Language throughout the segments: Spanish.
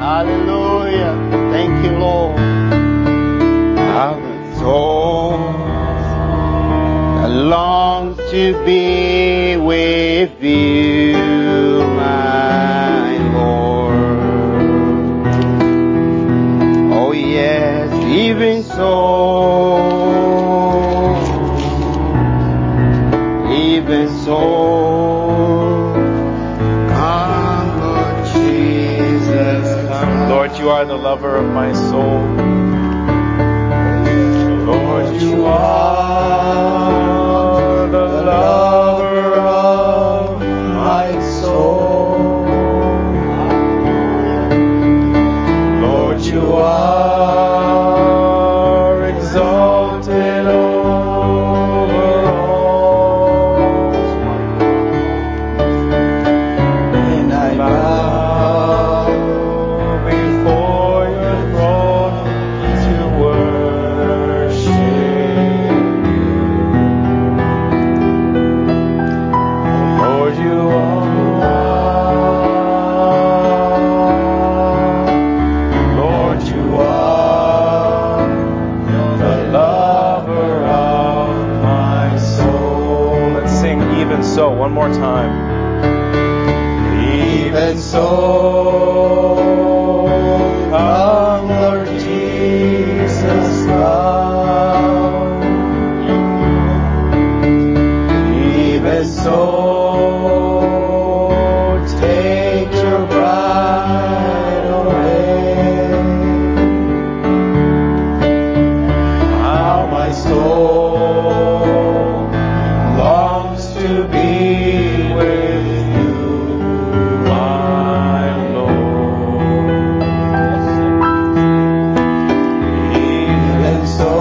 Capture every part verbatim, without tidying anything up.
Hallelujah. Thank you, Lord. Our soul longs to be with you, my Lord. Oh yes, even so, even so, come, Lord Jesus, come. Lord, you are the lover of my soul. Lord, you are the lover of my soul. Lord, you are exalted over all. And I bow before your throne to worship you. Lord, you are, Lord, you are the lover of my soul. Let's sing Even So one more time. Even so, come, Lord Jesus, come. Even so, take your bride away. How my soul longs to be with you, my Lord. Even so,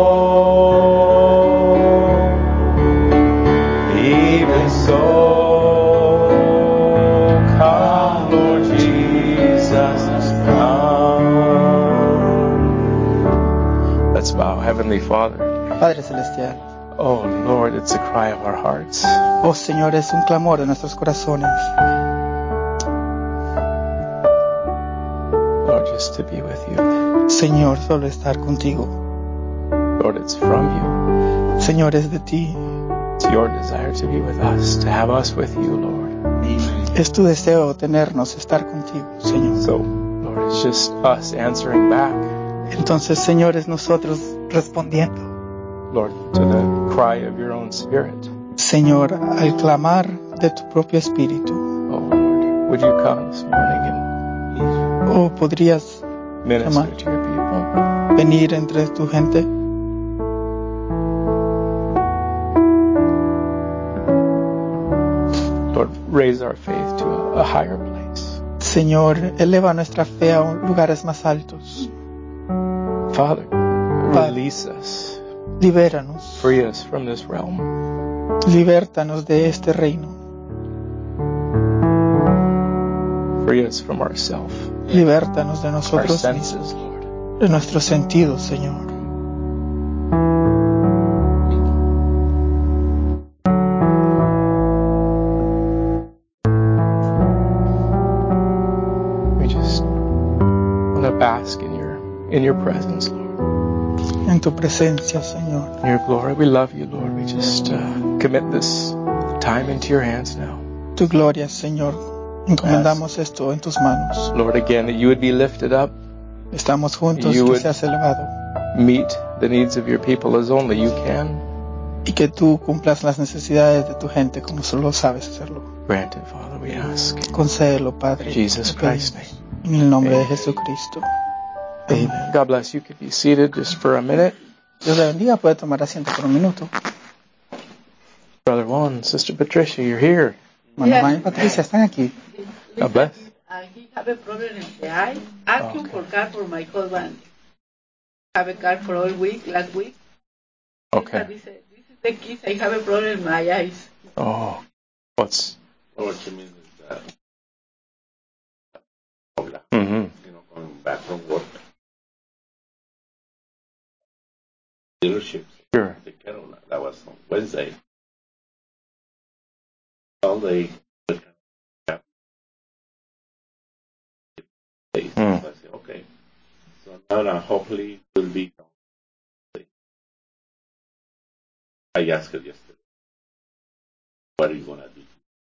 even so, come, Lord Jesus, come. Let's bow, Heavenly Father. Padre Celestial, Oh Lord, it's a cry of our hearts. oh Señor, es un clamor de nuestros corazones. Lord, just to be with you. Señor, solo estar contigo. Lord, it's from you. Señor, es de ti. It's your desire to be with us, to have us with you, Lord. Es tu deseo tenernos, estar contigo, Señor. So, Lord, it's just us answering back, Entonces, Señor, es nosotros respondiendo. Lord, to the cry of your own Spirit. Señor, al clamar de tu propio espíritu. Oh Lord, would you come this morning and Oh, ¿podrías minister Come on. to your people? venir entre tu gente? Lord, raise our faith to a, a higher place. Señor, eleva nuestra fe a lugares más altos. Father, Padre. release us. Libéranos. Free us from this realm. Libértanos de este reino. Free us from ourself, Libértanos de our nosotros senses, mismos, Lord. de nuestros sentidos, Señor. We just want to bask in your in your presence, Lord. En tu presencia, Señor. In your glory. We love you, Lord. We just uh, commit this time into your hands now. Tu gloria, Señor. Encomendamos esto en tus manos. Lord, again, that you would be lifted up, Estamos juntos, You que would- seas elevado meet the needs of your people as only you can. y que tú cumplas las necesidades de tu gente como solo sabes hacerlo. Grant it, Father, we ask. Concédelo, Padre. In Jesus Te Christ's pedimos. name. En el nombre de Amen. Jesucristo. Amen. God bless you. You could be seated just for a minute. Dios le bendiga. Puede tomar asiento por un minuto. Brother Juan, Sister Patricia, you're here. Hermano Juan y Patricia están aquí. God bless. Uh, he have a problem in the eye. Ask him Okay. for car for my husband. Have a car for all week, last week. Okay. This is the kids. I have a problem in my eyes. Oh, what's? What she means is that Mm-hmm. you know, going back from work. Dealerships. Sure. The kettle, that was on Wednesday. All day. Mm. said, okay. So now, now hopefully it will be. I asked her yesterday, what are you going to do?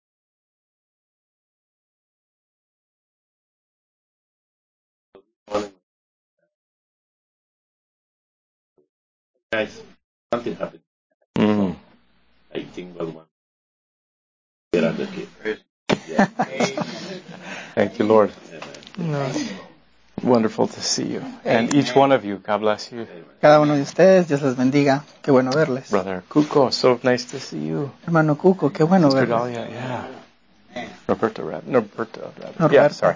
Guys, something happened. Mm. I think well one. Get out of here. Yeah. Thank you, Lord. Amen. Wonderful to see you. And each one of you, God bless you. Cada uno de ustedes, Dios les bendiga. Qué bueno verles. Brother Cuco, so nice to see you. Hermano Cuco, qué bueno Sister verles. Dahlia, yeah. Roberta, Rab- Roberta, Rab- Norberta. yeah, sorry.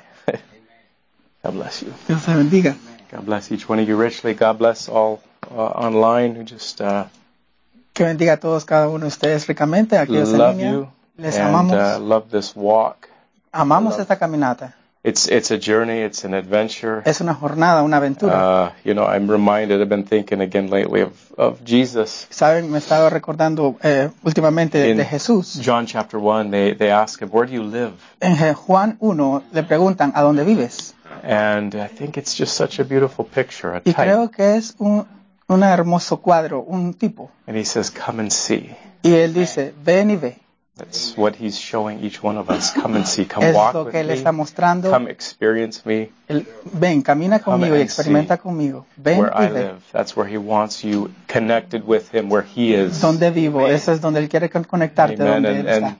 God bless you. Dios les bendiga. God bless each one of you richly. God bless all uh, online who just uh, Que bendiga a todos, cada uno de ustedes ricamente. Aquellos en love línea, you les and amamos. uh, love this walk. Amamos esta caminata. It's it's a journey. It's an adventure. Es una jornada, una aventura. Uh, you know, I'm reminded. I've been thinking again lately of of Jesus. Saben, me estaba recordando eh, últimamente de, In de Jesús. John chapter one, they they ask him, "Where do you live?" En Je- Juan uno le preguntan, ¿a dónde vives? And I think it's just such a beautiful picture, a Y type. creo que es un, un hermoso cuadro, un tipo. And he says, "Come and see." Y él dice, ven y ve. That's what he's showing each one of us. Come and see. Come Es walk lo with que él me. está mostrando. Come experience me Él, ven, camina Come conmigo y and experimenta see conmigo. Ven where y I ve. live. That's where he wants you connected with him, where he is. Donde vivo, eso es donde él quiere con- conectarte, Amen. donde And, él está. and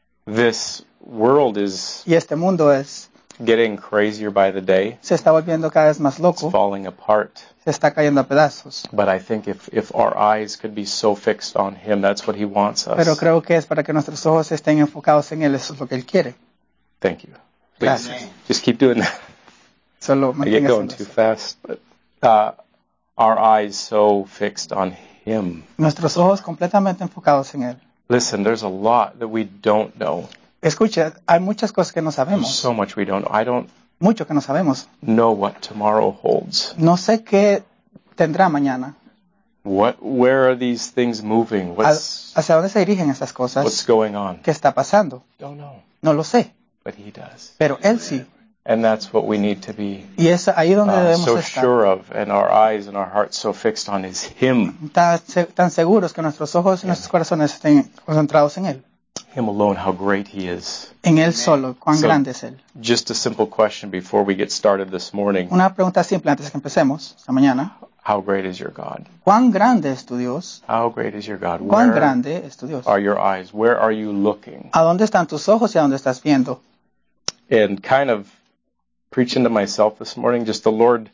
this world is Y este mundo es, getting crazier by the day. se está volviendo cada vez más It's loco, falling apart. se está cayendo a pedazos. But I think if, if our eyes could be so fixed on him, that's what he wants us. Pero creo que es para que nuestros ojos estén enfocados en él, eso es lo que él quiere. Thank you. Please, Gracias. just keep doing that. Solo I get manténgase going en too eso. fast. But uh, our eyes so fixed on him. Nuestros ojos completamente enfocados en él. Listen, there's a lot that we don't know. Escucha, hay muchas cosas que no There's sabemos, so much we don't know. I don't mucho que no sabemos. know what tomorrow holds. No sé qué tendrá mañana. What, where are these things moving? ¿A- What's, ¿Hacia dónde se dirigen estas what's cosas? going on? ¿Qué está pasando? Don't know, No lo sé, but he does. pero él sí. And that's what we need to be Y es ahí donde uh, debemos so estar. sure of, and our eyes and our hearts so fixed on is him. Tan, se- tan seguros que nuestros ojos y nuestros corazones estén concentrados en él. Him alone, how great he is. En él solo, cuán So- grande es él. Just a simple question before we get started this morning. Una pregunta simple antes de que empecemos esta mañana. How great is your God? ¿Cuán grande es tu Dios? How great is your God? ¿Cuán Where grande es tu Dios? are your eyes? Where are you looking? ¿A dónde están tus ojos y a dónde estás viendo? And kind of preaching to myself this morning, just the Lord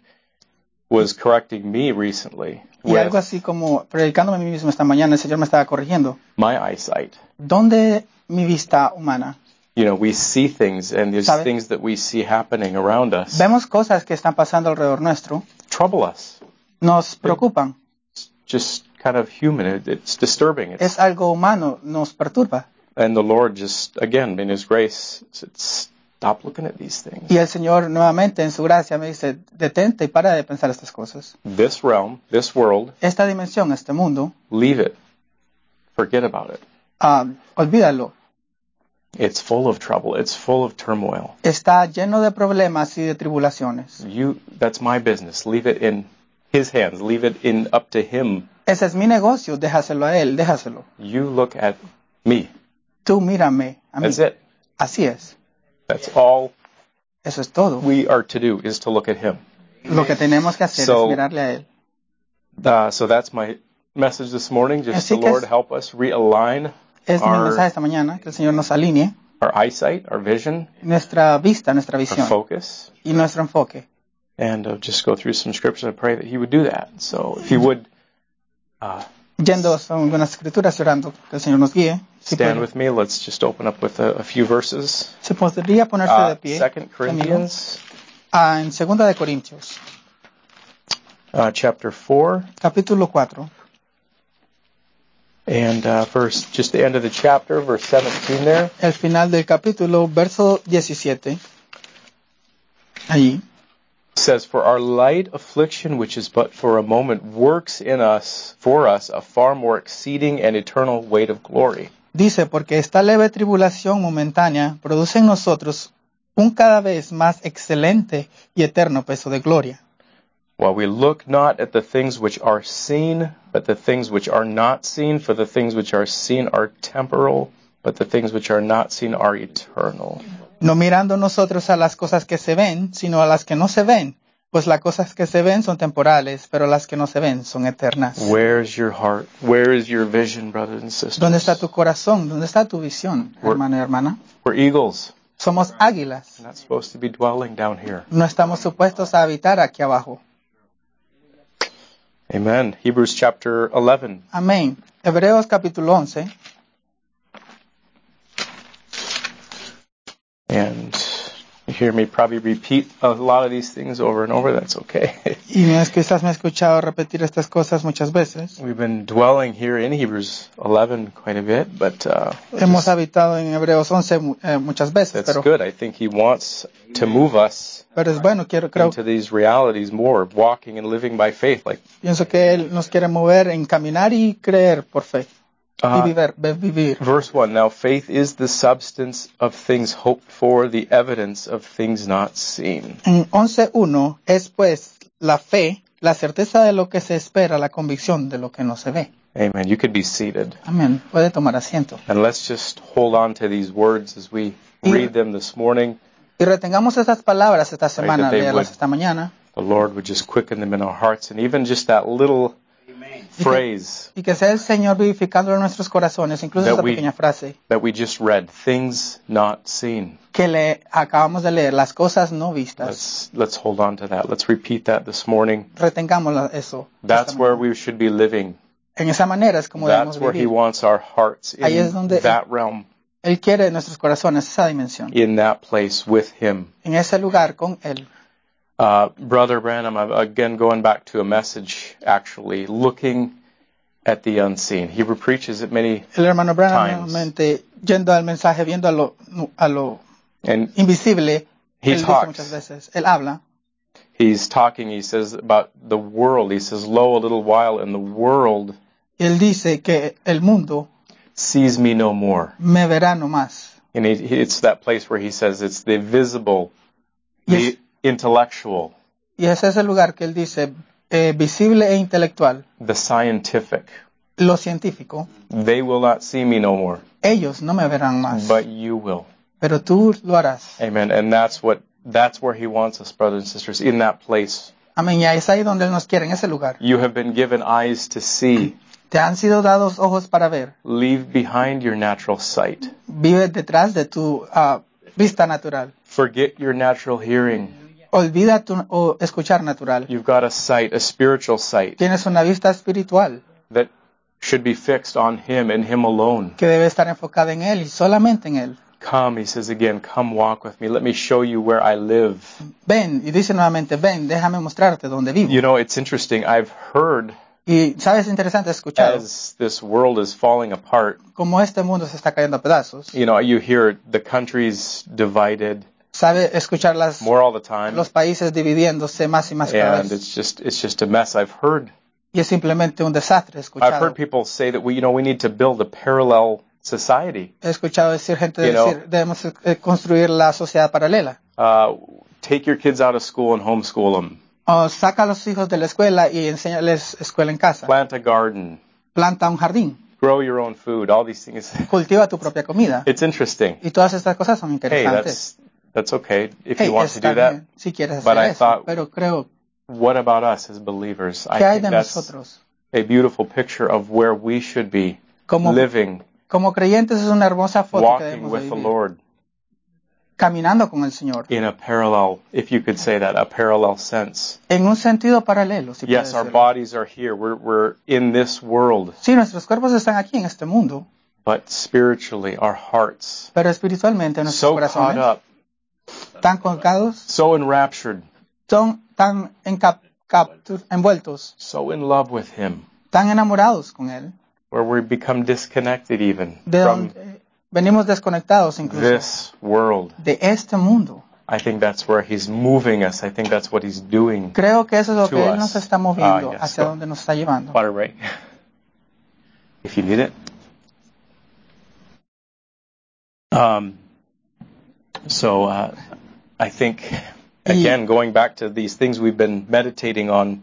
was correcting me recently Y algo with así como predicándome a mí mismo esta mañana, el Señor me estaba corrigiendo. my eyesight. ¿Dónde mi vista humana? You know, we see things, and there's ¿Sabe? things that we see happening around us Vemos cosas que están pasando alrededor nuestro, trouble us. nos preocupan. It's just kind of human. It, it's disturbing. It's, Es algo humano, nos perturba. and the Lord just, again, in His grace, said, stop looking at these things. Y el Señor nuevamente en su gracia me dice, detente y para de pensar estas cosas. This realm, this world, Esta dimensión, este mundo, leave it. Forget about it. ah, olvídalo. It's full of trouble. It's full of turmoil. Está lleno de problemas y de tribulaciones. You, that's my business. Leave it in His hands. Leave it in up to Him. Ese es mi negocio, déjaselo a Él, déjaselo. You look at me. Tú mírame a mí. That's it. Así es. That's all Eso es todo. we are to do, is to look at Him. Lo que tenemos que hacer So- es mirarle a Él. Uh, so that's my message this morning. Just Así the que Lord es- help us realign Es mi our, mensaje esta mañana, que el Señor nos alinee our eyesight, our vision, nuestra vista, nuestra our visión focus, y nuestro enfoque. and uh, just go through some scriptures and pray that He would do that. So if you would uh, Yendo a algunas escrituras y orando que el Señor nos guíe. Si, stand puede- with me, let's just open up with a, a few verses. se podría ponerse Uh, de pie. Second conmigo. Corinthians Ah, en Segunda de Corintios, uh, chapter four, capítulo cuatro. and uh, verse just the end of the chapter, verse seventeen there. El final del capítulo, verso diecisiete. Allí. Says, "For our light affliction, which is but for a moment, works in us, for us, a far more exceeding and eternal weight of glory." Dice, porque esta leve tribulación momentánea produce en nosotros un cada vez más excelente y eterno peso de gloria. While we look not at the things which are seen, but the things which are not seen, for the things which are seen are temporal, but the things which are not seen are eternal. No mirando nosotros a las cosas que se ven, sino a las que no se ven, pues las cosas que se ven son temporales, pero las que no se ven son eternas. Where's your heart? Where is your vision, brothers and sisters? ¿Dónde está tu corazón? ¿Dónde está tu visión, hermano y hermana? We're eagles. Somos águilas. We're not supposed to be dwelling down here. No estamos supuestos a habitar aquí abajo. Amen. Hebrews chapter eleven. Amén. Hebreos capítulo once. And you hear me probably repeat a lot of these things over and over. That's okay. Y no es que quizás me he escuchado repetir estas cosas muchas veces. We've been dwelling here in Hebrews eleven quite a bit, but uh, Hemos habitado en Hebreos once eh, muchas veces, that's pero, good. I think he wants to move us pero es bueno, quiero, creo, into these realities more, walking and living by faith. Like pienso que Él nos quiere mover en caminar y creer por fe. Y uh, vivir, ve- vivir. verse one. Now faith is the substance of things hoped for, the evidence of things not seen. En once uno es pues la fe, la certeza de lo que se espera, la convicción de lo que no se ve. Amen. You could be seated. Amén. Puede tomar asiento. And let's just hold on to these words as we read them this morning. Y retengamos estas palabras esta semana, that they leerlas would- esta mañana, The Lord would just quicken them in our hearts. And even just that little phrase y que sea el Señor vivificando en nuestros corazones, incluso That esta we- pequeña frase that we just read, things not seen. que le acabamos de leer, las cosas no vistas. Let's let's hold on to that. Let's repeat that this morning. Retengamos la- eso. That's esta where mañana. we should be living. En esa manera es como That's debemos where He vivir. wants our hearts, Ahí es in donde- that realm, Él quiere en nuestros corazones esa dimensión. in that place with Him. En ese lugar con Él. Uh, Brother Branham, I'm again going back to a message, actually, looking at the unseen. He preaches it many, El hermano Branham Times. nuevamente yendo al mensaje, viendo a lo, a lo and invisible, He él dice talks. muchas veces, él habla, he's talking, he says, about the world. He says, lo, a little while, and the world y él dice que el mundo sees me no more. me verá no más. And he, he- it's that place where he says it's the visible, Yes. the intellectual, Y ese es el lugar que él dice, eh, visible e intelectual, the scientific. lo científico, They will not see me no more, ellos no me verán más, but you will. pero tú lo harás. Amen. And that's what, that's where he wants us, brothers and sisters, in that place. Amén, y es ahí donde él nos quiere, en ese lugar. You have been given eyes to see. Te han sido dados ojos para ver. Leave behind your natural sight. Vive detrás de tu ah, vista natural. Forget your natural hearing. Olvida tu o escuchar natural. You've got a sight, a spiritual sight, Tienes una vista espiritual that should be fixed on him and him alone. que debe estar enfocada en Él y solamente en Él. Come, he says again, come walk with me. Let me show you where I live. Ven, y dice nuevamente, ven, déjame mostrarte dónde vivo. You know, it's interesting. I've heard Y sabes, interesante escuchar as this world is falling apart, cómo este mundo se está cayendo a pedazos. you know, you hear the countries divided Sabe escuchar las, more all the time, los países dividiéndose más y más cada and vez. it's just it's just a mess. I've heard Y es simplemente un desastre I've escuchado. heard people say that we, you know, we need to build a parallel society. He escuchado decir gente You know. decir, debemos eh, construir la sociedad paralela. Uh, take your kids out of school and homeschool them. O saca a los hijos de la escuela y enséñales escuela en casa. Plant a garden. Planta un jardín. Grow your own food. All these things. Cultiva tu propia comida. It's interesting. Y todas estas cosas son Hey, interesantes. that's that's okay if Hey, you want to está do that. bien si quieres But hacer I eso. thought- Pero creo, What about us as believers? I ¿qué hay think de that's nosotros? a beautiful picture of where we should be Como, living, como creyentes es una hermosa foto que walking debemos de with the vivir. Lord Caminando con el Señor. in a parallel, if you could say that, a parallel sense. En un sentido paralelo, si Yes, puede our decirlo. bodies are here. We're we're in this world, Sí, nuestros cuerpos están aquí en este mundo, but spiritually, our hearts pero espiritualmente nuestros so caught corazones up, tan colgados, so enraptured, son tan encap- captu- envueltos, so in love with Him, tan enamorados con Él, where we become disconnected even de from donde venimos desconectados incluso this world. de este mundo. I think that's where He's moving us. I think that's what He's doing. Creo que eso es lo To que Él us. nos está moviendo, Ah, yes, hacia go. donde nos está llevando. Water, right? If you need it. Um, so uh, I think, again, going back to these things we've been meditating on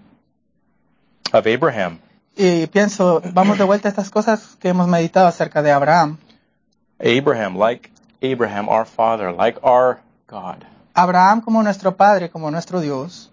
of Abraham. Y pienso, vamos de vuelta a estas cosas que hemos meditado acerca de Abraham. Abraham, like Abraham, our father, like our God. Abraham como nuestro padre, como nuestro Dios,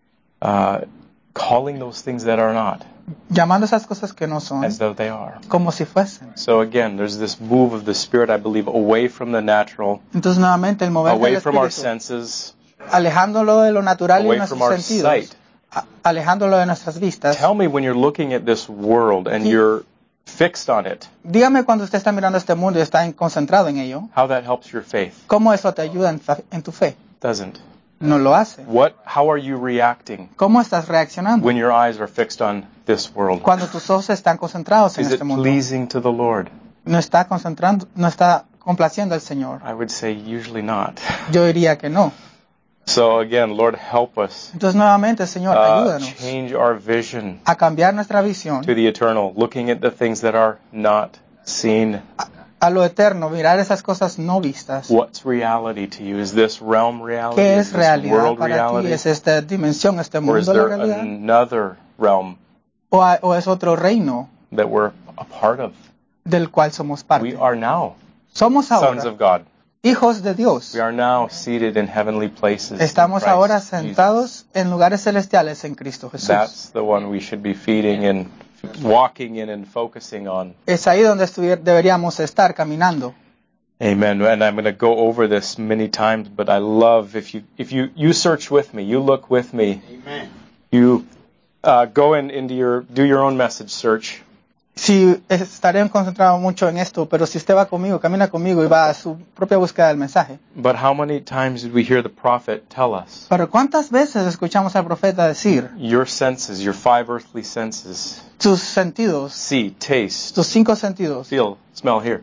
Uh, calling those things that are not llamando esas cosas que no son as though they are. como si fuesen. So again, there's this move of the Spirit, I believe, away from the natural, Entonces nuevamente el mover del away from our Espíritu, senses, alejándolo de lo natural y de away from nuestros our sentidos, sight. a- alejándolo de nuestras vistas. Tell me when you're looking at this world and Sí. you're fixed on it, Dígame cuando usted está mirando este mundo y está en- concentrado en ello, how that helps your faith. ¿cómo eso te ayuda en, fa- en tu fe? Doesn't. No lo hace. What? How are you reacting ¿Cómo estás reaccionando when your eyes are fixed on this world? cuando tus ojos están concentrados en Is it este mundo? pleasing to the Lord? No está concentrando, no está complaciendo al Señor. I would say usually not. Yo diría que no. So again, Lord, help us Entonces nuevamente, Señor, uh, ayúdanos change our vision a cambiar nuestra visión to the eternal, looking at the things that are not seen. a lo eterno, mirar esas cosas no vistas. What's reality to you? Is this realm reality? ¿Qué Is es this realidad world para ti? reality? ¿Es esta dimensión, este Or is mundo la there realidad? another realm ¿O, hay- o es otro reino that we're a part of? del cual somos parte? We are now Somos sons ahora of God. hijos de Dios. We are now seated in heavenly places. in Estamos Christ ahora Jesus. sentados en lugares celestiales en Cristo Jesús. That's the one we should be feeding and walking in and focusing on. Es ahí donde estuvier- deberíamos estar caminando. Amen. And I'm going to go over this many times, but I love if you if you you search with me, you look with me, Amen. you uh, go in into your do your own message search. Sí, estaré concentrado mucho en esto, pero si usted va conmigo, camina conmigo y va a su propia búsqueda del mensaje. But how many times did we hear the prophet tell us? Pero ¿cuántas veces escuchamos al profeta decir Your senses, your five earthly senses, tus sentidos, see, taste, tus cinco sentidos, feel, smell, hear.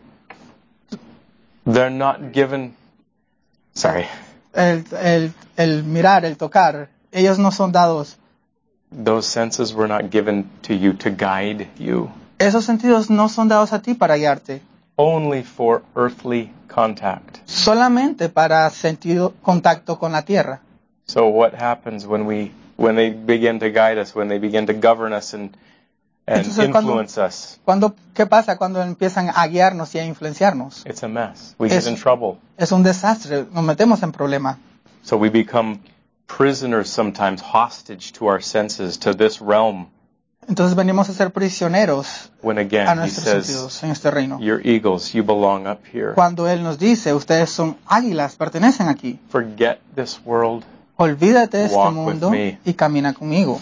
They're not given. Sorry. el, el, el mirar, el tocar, ellos no son dados. Those senses were not given to you to guide you. Esos sentidos no son dados a ti para guiarte, Only for earthly contact. solamente para sentido contacto con la tierra. So what happens when we when they begin to guide us, when they begin to govern us and and Entonces, cuando- influence us? Cuando, ¿qué pasa cuando empiezan a guiarnos y a influenciarnos? It's a mess. We Es- get in trouble. Es un desastre, nos metemos en problemas. So we become prisoners sometimes, hostage to our senses, to this realm. Entonces venimos a ser prisioneros When a again he nuestros says, sentidos en este reino. "You're eagles. You belong up here. Cuando Él nos dice, ustedes son águilas, pertenecen aquí. Forget this world." Olvídate de este Walk with mundo me. y camina conmigo.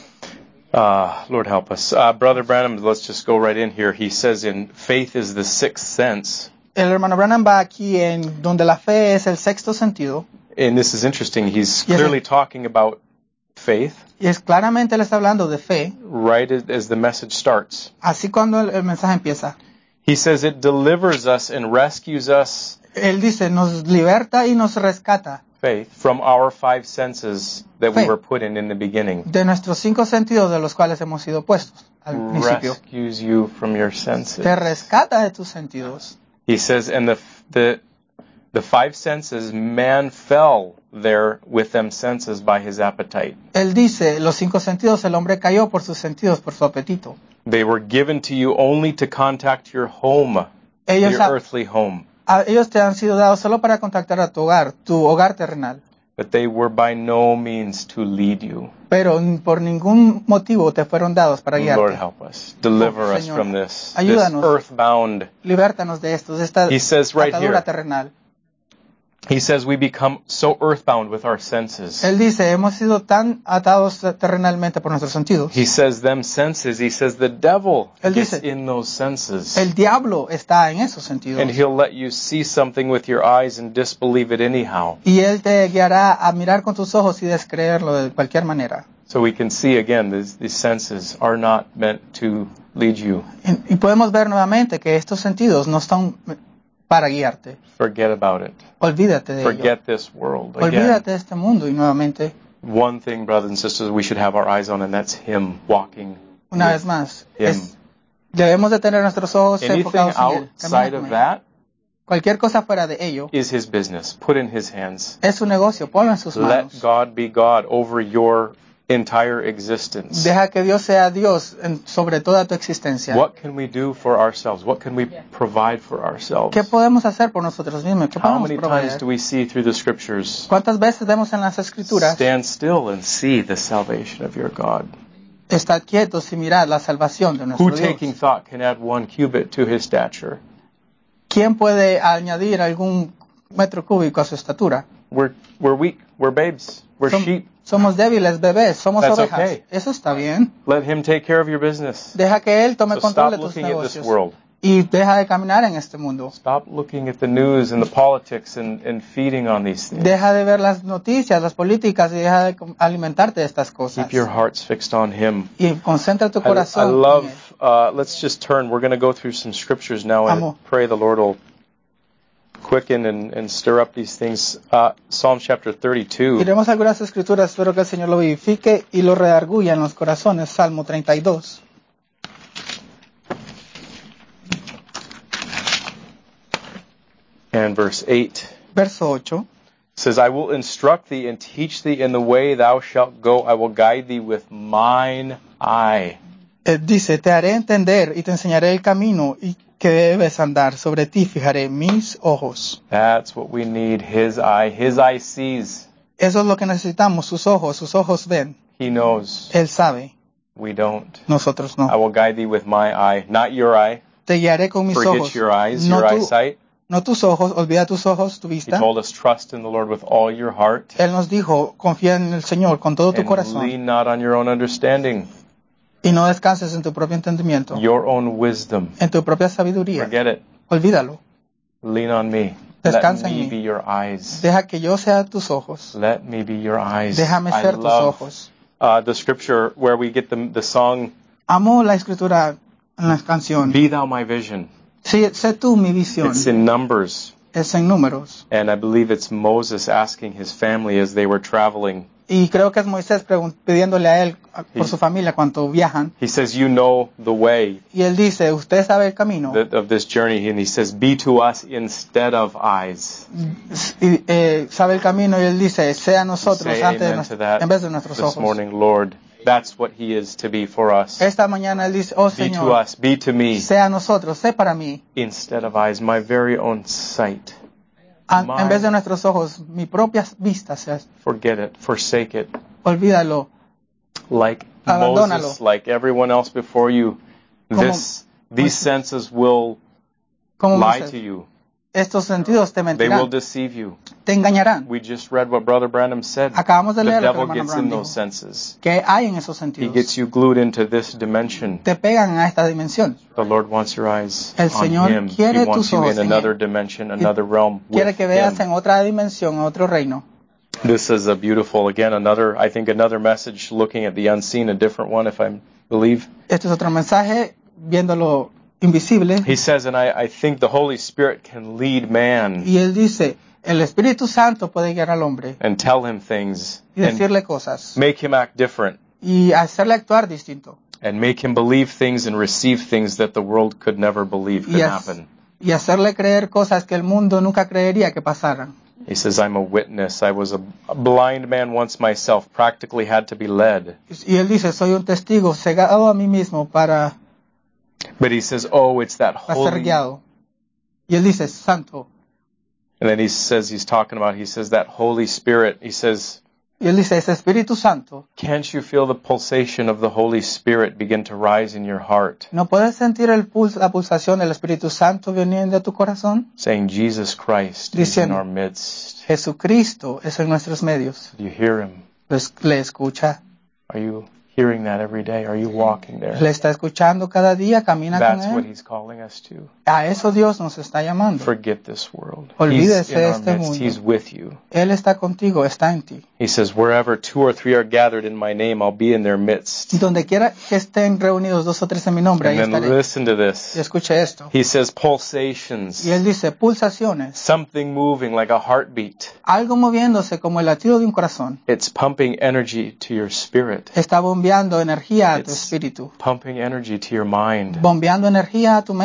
Uh, Lord help us. Uh, Brother Branham, let's just go right in here. He says in faith is the sixth sense. El hermano Branham va aquí en donde la fe es el sexto sentido. And this is interesting. He's Yes, clearly sir. talking about faith Y es claramente Él está hablando de fe, right as, as the message starts. así cuando el, el mensaje empieza. He says it delivers us and rescues us, Él dice, nos liberta y nos rescata faith, from our five senses that we Fe. were put in in the beginning. de nuestros cinco sentidos de los cuales hemos sido puestos al principio. Rescues you from your senses. Te rescata de tus sentidos. He says, and the the the five senses, man fell there with them senses by his appetite. Él dice, los cinco sentidos, el hombre cayó por sus sentidos, por su apetito. They were given to you only to contact your home, Ellos, your ha- earthly home. a- ellos te han sido dados solo para contactar a tu hogar, tu hogar terrenal. But they were by no means to lead you. Pero n- por ningún motivo te fueron dados para Lord, guiarte. help us. Deliver Oh, us Señor, from this, this ayúdanos. earthbound. Libértanos de esto, de esta He says right atadura here, terrenal. he says we become so earthbound with our senses. Él dice, hemos sido tan atados terrenalmente por nuestros sentidos. He says them senses, he says the devil Él gets dice, in those senses. El diablo está en esos sentidos. And he'll let you see something with your eyes and disbelieve it anyhow. Y él te guiará a mirar con tus ojos y descreerlo de cualquier manera. So we can see again, these, these senses are not meant to lead you. Y, y podemos ver nuevamente que estos sentidos no están para guiarte. Forget about it. Olvídate de ello. Forget this world. Again, Olvídate de este mundo y nuevamente, one thing, brothers and sisters, we should have our eyes on, and that's Him walking. una with vez más, Him. es, debemos de tener nuestros ojos Anything enfocados en él. outside Camina of con él. that Cualquier cosa fuera de ello is his business. Put in his hands. es su negocio. Ponlo en sus Let manos. God be God over your entire existence. Deja que Dios sea Dios en- sobre toda tu existencia. What can we do for ourselves? What can we provide for ourselves? ¿Qué podemos hacer por nosotros mismos? ¿Qué How podemos many times proveer? do we see through the scriptures? ¿Cuántas veces vemos en las escrituras? Stand still and see the salvation of your God. Estad quietos y mirad la salvación de Who nuestro taking Dios. thought can add one cubit to his stature? ¿Quién puede añadir algún metro cúbico a su estatura? We're, we're weak. We're babes. We're Som- sheep. somos débiles, bebés, somos That's ovejas. okay. Eso está bien. Let him take care of your business. Deja que Él tome So control stop de tus looking at this negocios. world. Y deja de caminar en este mundo. Stop looking at the news and the politics and, and feeding on these things. Deja de ver las noticias, las políticas y deja de com- alimentarte de estas cosas. Keep your hearts fixed on him. Y concentra tu I, I corazón en love, Él. uh, let's just turn. We're going to go through some scriptures now and Amo. pray the Lord will quicken and, and stir up these things. Uh, Psalm chapter thirty-two. Iremos a algunas escrituras, espero que el Señor lo vivifique y lo redarguya en los corazones. Salmo treinta y dos. And verse eight Verso ocho. says, I will instruct thee and teach thee in the way thou shalt go. I will guide thee with mine eye. Eh, dice, te haré entender y te enseñaré el camino y que debes andar. Sobre ti fijaré mis ojos. That's what we need. His eye. His eye sees. Eso es lo que necesitamos, sus ojos, sus ojos ven. He knows. Él sabe, We don't. nosotros I no. will guide thee with my eye, not your eye. Te guiaré con mis Forget ojos. your eyes, No, your tu- eyesight. no tus ojos, olvida tus ojos, tu He vista. told us, trust in the Lord with all your heart. Él nos dijo, confía en el Señor con todo tu And corazón lean not on your own understanding, y no descanses en tu propio entendimiento, your own wisdom. en tu propia sabiduría. Forget it. Olvídalo. Lean on me. Let Descansa en me mí. be your eyes. Deja que yo sea tus ojos. Let me be your eyes. Déjame I ser tus love ojos. uh, the scripture where we get the, the song, Amo la escritura en la canción. Be Thou My Vision. Sí, sé tú mi visión. It's in Numbers. Es en números. And I believe it's Moses asking his family as they were traveling. Y creo que es Moisés pregun- pidiéndole a él a- por su familia cuando viajan. He says, you know the way Y él dice, usted sabe el camino. that, of this journey. And he says, be to us instead of eyes. Y, eh, sabe el camino y él dice, sea nosotros Say antes de amen nuestro- to that en vez de nuestros this ojos. morning, Lord. That's what he is to be for us. Esta mañana él dice, oh Be to Señor, us, be to me, sea nosotros, sé para mí. instead of eyes, my very own sight. An- My- en vez de nuestros ojos, mi propia vista sea. Forget it, forsake it. Olvídalo. Like Abandónalo. Moses, like everyone else before you, Como this, these Moisés. senses will Como lie Moisés. to you. Estos sentidos te They will mentirán, deceive you. te engañarán. We just read what Brother Branham said. Acabamos de The leer lo que el devil hermano gets Branham in dijo. those senses. ¿Qué hay en esos He sentidos? gets you glued into this dimension. Te pegan a esta dimensión. The Lord wants your eyes El on Señor Him. quiere He wants tus you ojos in en another Él. dimension, another realm Quiere with que veas Him. en otra dimensión, en otro reino. This is a beautiful, again, another, I think another message looking at the unseen, a different one, if I believe. Este es otro mensaje, viendo lo invisible. He says, and I, I think the Holy Spirit can lead man Y él dice, el Espíritu Santo puede guiar al hombre and tell him things y and decirle cosas make him act different y hacerle actuar distinto and make him believe things and receive things that the world could never believe could y, ha- happen. y hacerle creer cosas que el mundo nunca creería que pasaran. He says, I'm a witness. I was a, a blind man once myself, practically had to be led. Y él dice, soy un testigo cegado a mí mismo para, But he says, oh, it's that para ser holy... guiado. Y él dice, santo. And then he says, he's talking about, he says, that Holy Spirit. He says, Y él dice, ese Espíritu Santo. can't you feel the pulsation of the Holy Spirit begin to rise in your heart? ¿No puedes sentir el puls- la pulsación del Espíritu Santo viniendo a tu corazón? Saying, Jesus Christ is in Diciendo, our midst. Jesucristo es en nuestros medios. Do you hear him? Lo es- Le escucha. Are you hearing that every day? Are you walking there? Le está escuchando cada día, camina con That's what él. he's calling us to. A eso Dios nos está llamando. Forget this world. He's Olvídese in de our este midst. mundo. He's with you. Él está contigo, está en ti. He says, wherever two or three are gathered in my name, I'll be in their midst. Y donde quiera que estén reunidos dos o tres en mi nombre, ahí And then estaré. listen to Y this. escuche esto. He says pulsations. Y él dice, pulsaciones. Something moving like a heartbeat. Algo moviéndose como el latido de un corazón. It's pumping energy to your spirit. Está bombeando energía a tu It's espíritu. pumping energy to your mind. Bombeando energía a tu mente.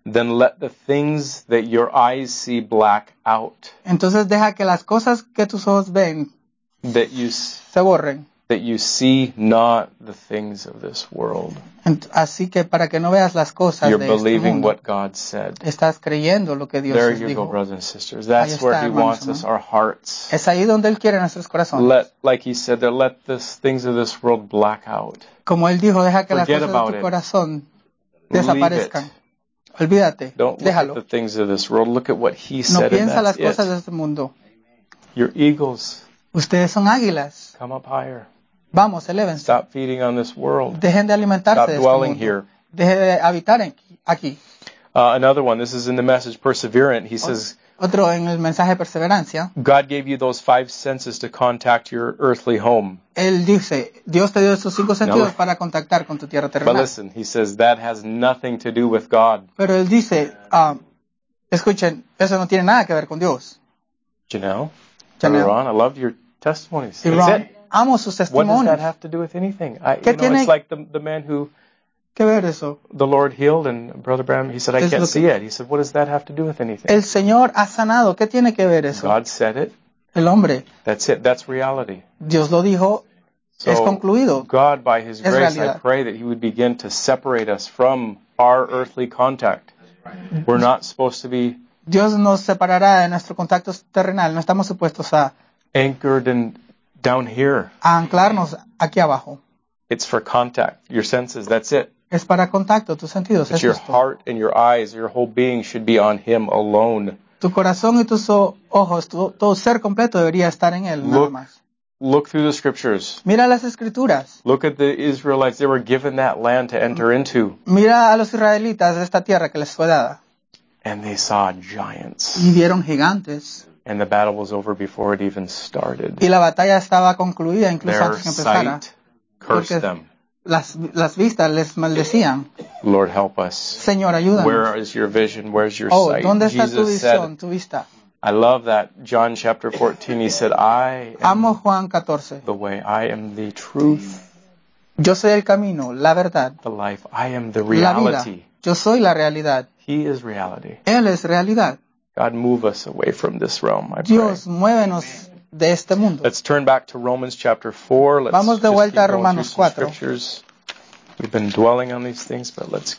then let the things that your eyes see black out, Entonces deja que las cosas que tus ojos ven that you s- se borren. that you see not the things of this world. Ent- Así que para que no veas las cosas You're de este believing mundo, what God said. estás creyendo lo que Dios There les you go, dijo. brothers and sisters. That's Ahí where está, He hermanos, wants us, hermanos. our hearts. Es ahí donde Él quiere nuestros corazones. Let, like He said there, let the things of this world black out. Como Él dijo, deja que las Forget cosas de about tu it. corazón Leave desaparezcan. it. Olvídate, Don't look at déjalo. the things of this world. Look at what He No said, and piensa las that's cosas de it. este mundo. You're eagles. Ustedes son águilas. Come up higher. Vamos, elévense. Stop feeding on this world. Dejen de alimentarse Stop de este dwelling mundo. here. Deje de habitar en- aquí. Uh, another one. This is in the message Perseverant. He says, Otro en el mensaje de perseverancia. God gave you those five senses to contact your earthly home. Él dice, Dios te dio estos cinco sentidos No. para contactar con tu tierra But terrenal. listen, he says that has nothing to do with God. Pero Él dice, ah, escuchen, eso no tiene nada que ver con Dios. Janelle, Janelle. Brother Ron, I loved your testimonies. Y That's Ron, it. amo sus What does testimonios. that have to do with anything? I, ¿Qué you know, tiene- it's like the, the man who ¿Qué ver eso? the Lord healed, and Brother Branham, he said, I Es can't lo que- see it. He said, what does that have to do with anything? El Señor ha sanado. ¿Qué tiene que ver eso? God said it. El hombre. That's it. That's reality. Dios lo dijo. Es So concluido. God, by His Es grace, I realidad. pray that He would begin to separate us from our earthly contact. We're not supposed to be Dios nos separará de nuestro contacto terrenal. No estamos supuestos a, anchored in down here. a anclarnos aquí abajo. It's for contact. Your senses, that's it. Es para contacto, tus sentidos. But Es your esto. heart and your eyes, your whole being should be on Him alone. Tu corazón y tus o- ojos, tu, todo ser completo debería estar en Él, nada Look. más. Look through the scriptures. Mira las escrituras. Look at the Israelites. They were given that land to enter into. Mira a los israelitas de esta tierra que les fue dada. And they saw giants. Y vieron gigantes. And the battle was over before it even started. Y la batalla estaba concluida incluso Their antes que empezara. sight cursed Porque them. las, las vistas les maldecían. Lord, help us. Señor, ayúdanos. Where is your vision? Where's your Oh, sight? ¿dónde está tu Jesus visión, said, tu vista? I love that. John chapter fourteen, He said, I am Amo Juan catorce. the way. I am the truth, Yo soy el camino, la verdad, the life. I am the la vida. reality. Yo soy la realidad. He is reality. Él es realidad. God, move us away from this realm, I pray. Dios, muévenos de este mundo. Let's turn back to Romans chapter four. Let's Vamos de just vuelta keep a going Romanos through some cuatro. scriptures. We've been dwelling on these things, but let's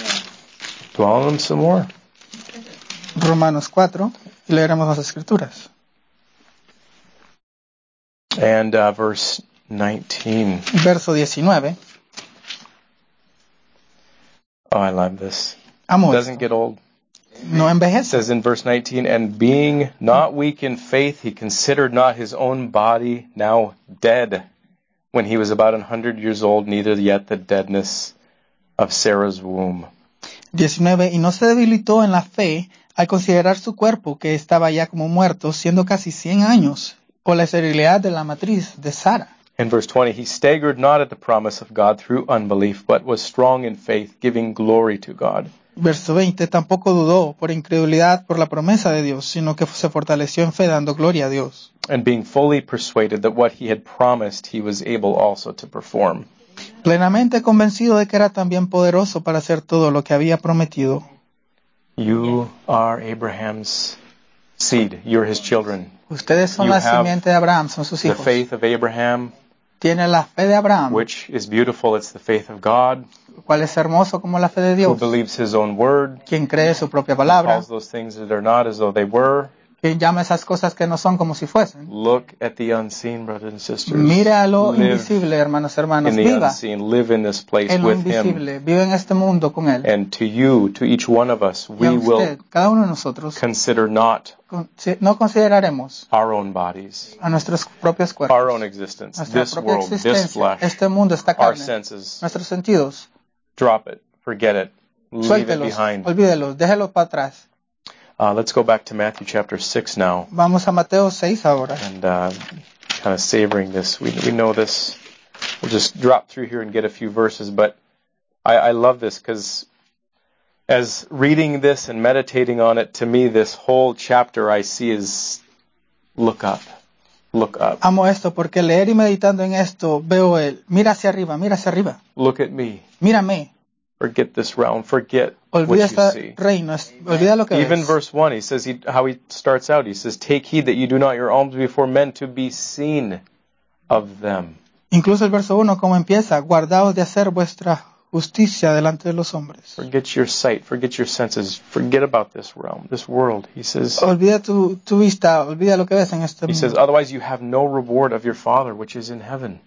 dwell on them some more. Romanos cuatro, y leeremos las escrituras. And uh, verse nineteen. Verso diecinueve. Oh, I love this. Amo Doesn't esto. get old. No It envejece. says in verse nineteen, and being not weak in faith, he considered not his own body now dead when he was about a hundred years old, neither yet the deadness of Sarah's womb. diecinueve. Y no se debilitó en la fe al considerar su cuerpo que estaba ya como muerto, siendo casi cien años, por la esterilidad de la matriz de Sara. In verse twenty, he staggered not at the promise of God through unbelief, but was strong in faith, giving glory to God. Verso veinte. Tampoco dudó por incredulidad por la promesa de Dios, sino que se fortaleció en fe dando gloria a Dios. And being fully persuaded that what he had promised he was able also to perform. Plenamente convencido de que era también poderoso para hacer todo lo que había prometido. You are Abraham's seed. You're his children. Ustedes son You la have simiente de Abraham, son sus The hijos. faith of Abraham, Tiene la fe de Abraham, which is beautiful. It's the faith of God, cual es hermoso como la fe de who Dios, believes his own word, quien cree su propia palabra, calls those things that are not as though they were. quien llama esas cosas que no son como si fuesen. Look at the unseen, brothers and sisters. Mira a lo Live invisible, hermanos, hermanos. in the Viva unseen. Live in this place en lo with him. invisible. Vive en este mundo con Él. And to you, to each one of us, Y a we will usted, cada uno de nosotros, consider not con- si- no consideraremos our own bodies, a nuestros propios our cuerpos, own existence, nuestra this propia world, this existencia, flesh, este mundo, esta our carne, senses. nuestros sentidos. Drop it. Forget it. Leave it Suéltelos, behind. olvídelos, déjelos para atrás. Uh, let's go back to Matthew chapter six now. Vamos a Mateo seis ahora. And uh, kind of savoring this. We we know this. We'll just drop through here and get a few verses, but I, I love this because as reading this and meditating on it, to me, this whole chapter I see is look up, look up, Amo esto porque leer y meditando en esto veo el mira hacia arriba, mira hacia arriba, look at me. mírame. Forget this realm. Forget Olvida what you este see. reino, es- olvida lo que Even ves. verse one, he says he, how he starts out. He says, "Take heed that you do not your alms before men to be seen of them." Incluso el verso uno, como empieza, guardaos de hacer vuestra justicia delante de los hombres. Forget your sight. Forget your senses. Forget about this realm, this world. He says. Olvida tu, tu vista, olvida lo que ves en este He says, mundo. "Otherwise you have no reward of your Father which is in heaven."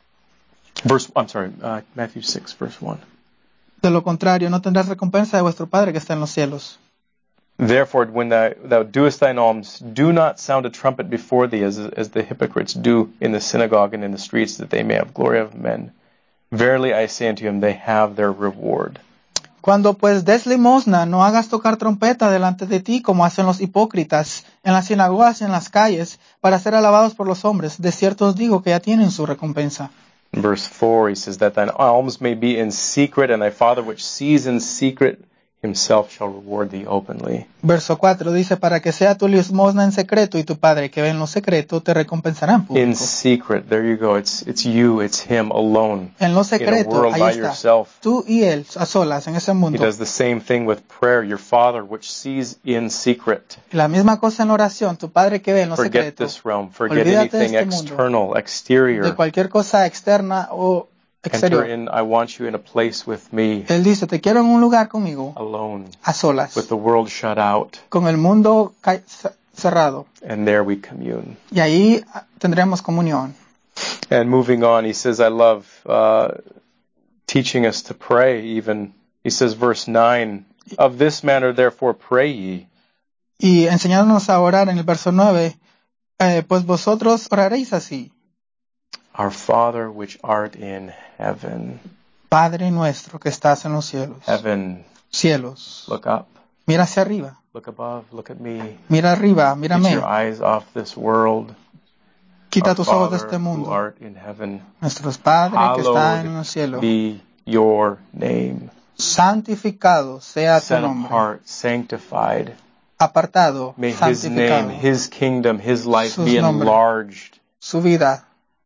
Verse, I'm sorry, uh, Matthew six, verse one. De lo contrario, no tendrás recompensa de vuestro Padre que está en los cielos. Therefore, when thou, thou doest thine alms, do not sound a trumpet before thee, as, as the hypocrites do in the synagogue and in the streets, that they may have glory of men. Verily I say unto him, they have their reward. Cuando pues des limosna, no hagas tocar trompeta delante de ti, como hacen los hipócritas en las sinagogas y en las calles, para ser alabados por los hombres. De cierto os digo que ya tienen su recompensa. In verse four, he says, that thine alms may be in secret, and thy Father which sees in secret himself shall reward thee openly. Verso cuatro dice, para que sea tu limosna en secreto, y tu Padre que ve en lo secreto te recompensará en In público. secret, there you go. It's it's you, it's him alone. En lo In a secreto, world ahí by está. yourself. Tú y Él, a solas, en ese He mundo. does the same thing with prayer. Your Father which sees in secret. La misma cosa en la oración, tu Padre que ve en lo Forget secreto. this realm. Forget Olvídate de anything este mundo. external, De exterior. cualquier cosa externa o Enter exterior. in, I want you in a place with me, Él dice, te quiero en un lugar conmigo, alone, a solas, with the world shut out, con el mundo ca- c- cerrado. and there we commune. Y ahí ah, tendremos comunión. And moving on, he says, I love uh, teaching us to pray even. He says, verse nine, of this manner therefore pray ye. Y enseñándonos a orar en el verso nueve, eh, pues vosotros oraréis así. Our Father which art in heaven. Padre nuestro que estás en los cielos. Heaven, Cielos. look up, Mira hacia arriba. look above, look at me. Mira arriba, Get mírame. your eyes off this world. Quita Our tus ojos de Father este who mundo. art in heaven. Nuestro Padre que está en Hallowed los cielos. be your name. Santificado sea tu Set nombre. apart, sanctified. Apartado, May His santificado. name, His kingdom, His life Sus be nombres. enlarged. Su vida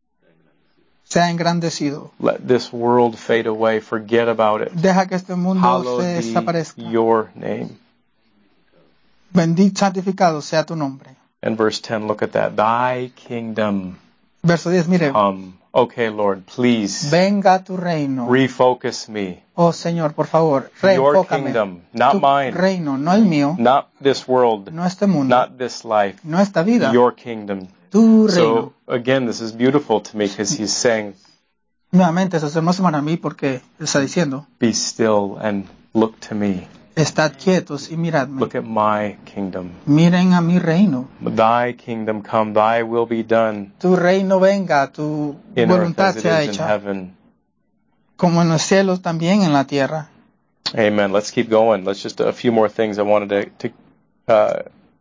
sea engrandecido. Let this world fade away. Forget about it. Deja que este mundo Hallowed se be desaparezca. your name. Bendito, santificado sea tu nombre. And verse ten, look at that. Thy kingdom Verso diez, mire. come. Okay, Lord, please Venga tu reino. refocus me. Oh Señor, por favor, Your reenfócame. kingdom, not Tu mine, reino, no el mío, not this world, no este mundo, not this life. no esta vida. Your kingdom. Tu reino. So again, this is beautiful to me because he's saying, Nuevamente, eso es hermoso para mí porque está diciendo, be still and look to me. estad quietos y miradme. Look at my kingdom. Miren a mi reino. Thy kingdom come, thy will be done Tu reino venga, tu in earth voluntad as it sea is in hecha, heaven. como en los cielos también en la tierra. Amen. Let's keep going. Let's just a few more things I wanted to, to uh,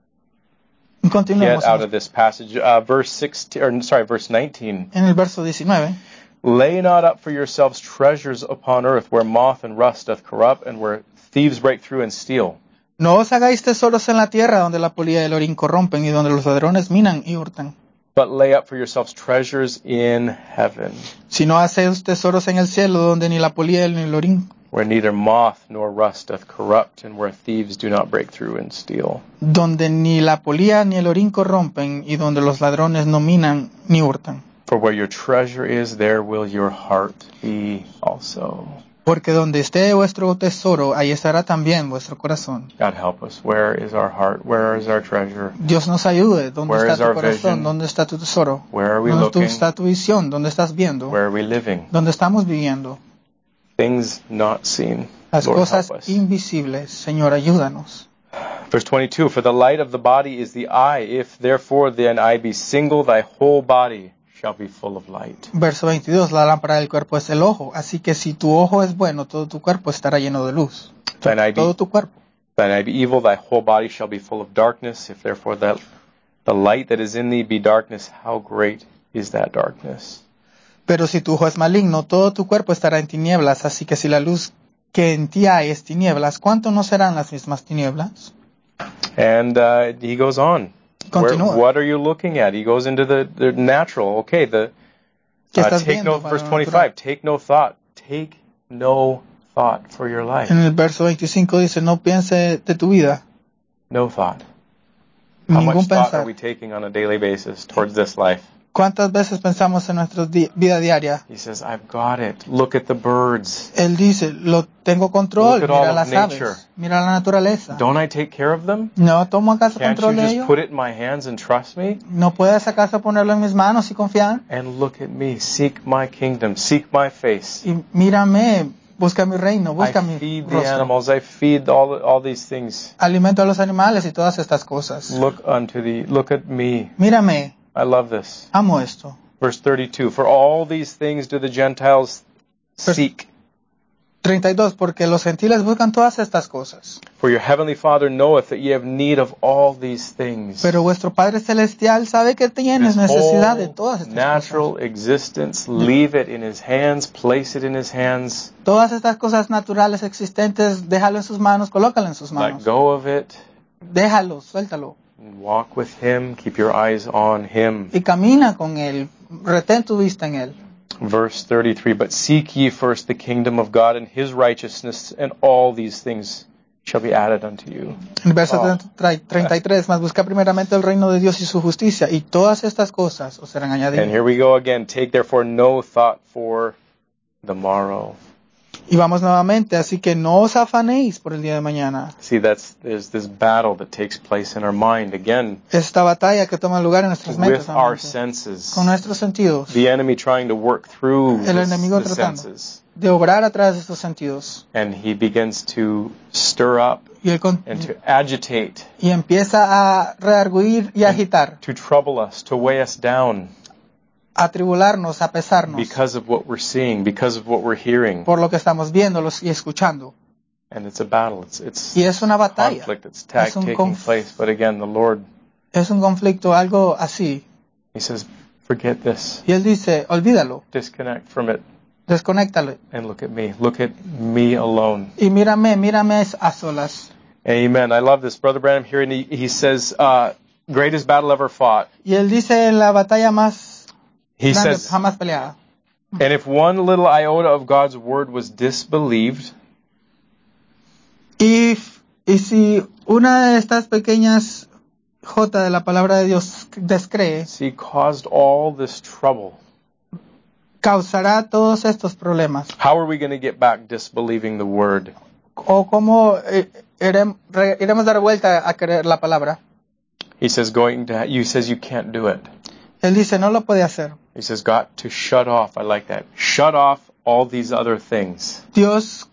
Continuemos get out of this passage. Uh, verse sixteen, or sorry, verse nineteen. en el verso diecinueve. Lay not up for yourselves treasures upon earth, where moth and rust doth corrupt, and where thieves break through and steal. No os hagáis tesoros en la tierra donde la polilla y el orín corrompen y donde los ladrones minan y hurtan. But lay up for yourselves treasures in heaven, Sino hacéis tesoros en el cielo donde ni la polilla ni el orín, where neither moth nor rust doth corrupt, and where thieves do not break through and steal. donde ni la polilla ni el orín corrompen y donde los ladrones no minan ni hurtan. For where your treasure is, there will your heart be also. Porque donde esté vuestro tesoro, ahí estará también vuestro corazón. God help us. Where is our heart? Where is our treasure? Dios nos ayude. ¿Dónde Where está is tu our corazón? vision? ¿Dónde está tu tesoro? Where are we ¿Dónde looking? está tu visión? ¿Dónde estás viendo? Where are we living? ¿Dónde estamos viviendo? Things not seen. Las Lord, cosas help us. invisibles. Señor, ayúdanos. Verse twenty-two, for the light of the body is the eye. If therefore thine eye be single, thy whole body shall be full of light. Verso veintidós. La lámpara del cuerpo es el ojo. Así que si tu ojo es bueno, todo tu cuerpo estará lleno de luz. Thine eye be, Todo tu cuerpo. thine eye be evil, thy whole body shall be full of darkness. If therefore that the light that is in thee be darkness, how great is that darkness? Pero si tu ojo es maligno, todo tu cuerpo estará en tinieblas. Así que si la luz que en ti hay es tinieblas, ¿cuánto no serán las mismas tinieblas? And uh, he goes on. Where, Continúa. what are you looking at? He goes into the, the natural. Okay, the ¿Qué uh, estás take viendo no para verse lo twenty-five. natural? Take no thought. Take no thought for your life. En el verso veinticinco dice, no piense de tu vida, No thought. How ningún much thought are pensar. we taking on a daily basis towards this life? ¿Cuántas veces pensamos en nuestra di- vida diaria? He says, I've got it. Look at the birds. Él dice, lo tengo control, Look at all mira of las nature. aves, mira la naturaleza. Don't I take care of them? ¿No tomo acaso Can't you control de just ello? put it in my hands and trust me? ¿No puedes acaso ponerlo en mis manos y confiar? And look at me. Seek my kingdom. Seek my face. Y mírame, busca mi reino, busca I mi feed the rostro. animals. I feed all, all these things. Alimento a los animales y todas estas cosas. Look unto thee. Look at me. Mírame, I love this. amo esto. Verse thirty-two. For all these things do the Gentiles seek. treinta y dos, porque los gentiles buscan todas estas cosas. For your heavenly Father knoweth that ye have need of all these things. Pero vuestro Padre Celestial sabe que tienes This necesidad de whole todas estas natural cosas. existence, leave it in his hands, place it in his hands, Todas estas cosas naturales existentes, déjalo en sus manos, colócalo en sus let manos. go of it, Déjalo, suéltalo. and walk with him, keep your eyes on him. Y camina con Él, retén tu vista en Él. Verse thirty-three, but seek ye first the kingdom of God and his righteousness, and all these things shall be added unto you. En verso Oh. treinta y tres, más busca primeramente el reino de Dios y su justicia, y todas estas cosas os serán And añadidas. here we go again. Take therefore no thought for the morrow. Y vamos nuevamente, así que no os afanéis por el día de mañana. See, that's there's this battle that takes place in our mind again Esta batalla que toma lugar en nuestras mentes, with our nuevamente, senses. con nuestros sentidos, The enemy trying to work through El this- enemigo the tratando. senses. de obrar a través de estos sentidos. And he begins to stir up Y, él con- and to agitate, y empieza a rearguir y agitar, to trouble us, to weigh us down a tribularnos, a pesarnos because of what we're seeing, because of what we're hearing. por lo que estamos viendo los- y escuchando. And it's a battle. It's it's Y es una batalla, conflict that's ta- Es un taking conf- place. But again, the Lord, es un conflicto, algo así. he says, forget this. Y Él dice, olvídalo, Disconnect from it desconéctalo. and look at me. Look at me alone. Y mírame, mírame a solas. Amen. I love this. Brother Branham here, and he, he says, uh, greatest battle ever fought. Y Él dice en la batalla más He grande says, jamás peleada. and if one little iota of God's word was disbelieved, Y, y si una de estas pequeñas J de la palabra de Dios descree, he caused all this trouble. causará todos estos problemas. How are we going to get back disbelieving the word? O cómo eh, irem- re- iremos dar vuelta a creer la palabra. He says, going to, he says you can't do it. Él dice, no lo puede hacer. He says, got to shut off. I like that. Shut off all these other things. Dios